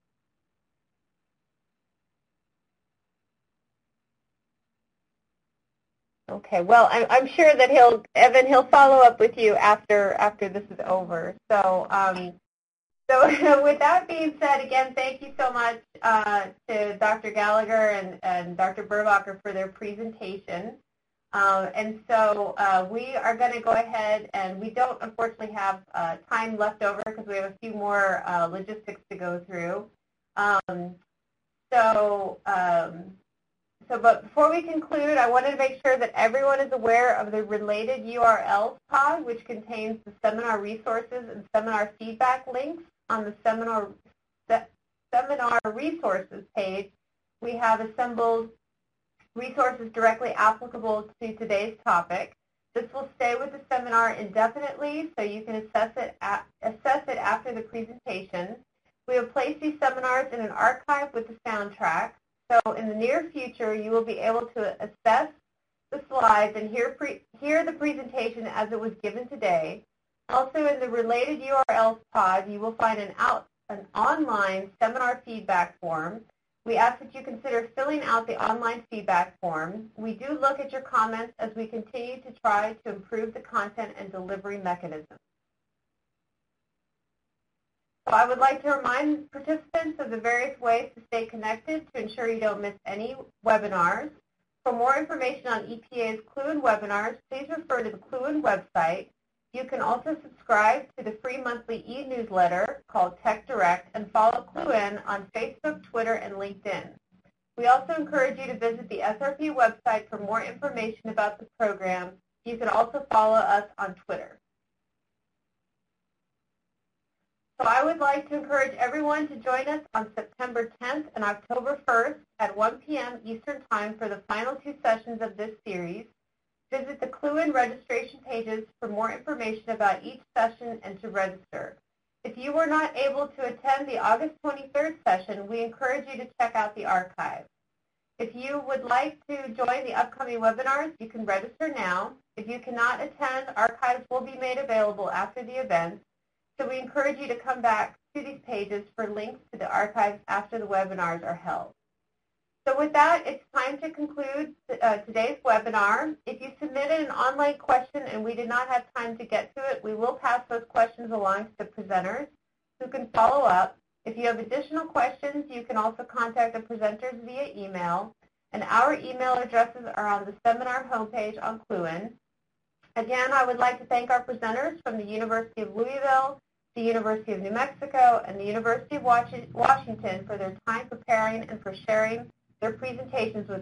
Okay, well, I'm sure that he'll follow up with you after this is over. So, so with that being said, again, thank you so much to Dr. Gallagher and Dr. Burbacher for their presentation. And so we are going to go ahead, and we don't unfortunately have time left over because we have a few more logistics to go through. But before we conclude, I wanted to make sure that everyone is aware of the related URLs pod, which contains the seminar resources and seminar feedback links. On the seminar resources page, we have assembled resources directly applicable to today's topic. This will stay with the seminar indefinitely, so you can assess it after the presentation. We have placed these seminars in an archive with the soundtrack. So in the near future, you will be able to assess the slides and hear the presentation as it was given today. Also, in the related URLs pod, you will find an online seminar feedback form. We ask that you consider filling out the online feedback form. We do look at your comments as we continue to try to improve the content and delivery mechanism. So I would like to remind participants of the various ways to stay connected to ensure you don't miss any webinars. For more information on EPA's Cluin webinars, please refer to the Cluin website. You can also subscribe to the free monthly e-newsletter called Tech Direct and follow Cluin on Facebook, Twitter, and LinkedIn. We also encourage you to visit the SRP website for more information about the program. You can also follow us on Twitter. So I would like to encourage everyone to join us on September 10th and October 1st at 1 p.m. Eastern Time for the final 2 sessions of this series. Visit the Cluin registration pages for more information about each session and to register. If you were not able to attend the August 23rd session, we encourage you to check out the archive. If you would like to join the upcoming webinars, you can register now. If you cannot attend, archives will be made available after the event. So we encourage you to come back to these pages for links to the archives after the webinars are held. So with that, it's time to conclude today's webinar. If you submitted an online question and we did not have time to get to it, we will pass those questions along to the presenters who can follow up. If you have additional questions, you can also contact the presenters via email, and our email addresses are on the seminar homepage on Cluin. Again, I would like to thank our presenters from the University of Louisville, the University of New Mexico, and the University of Washington for their time preparing and for sharing their presentations with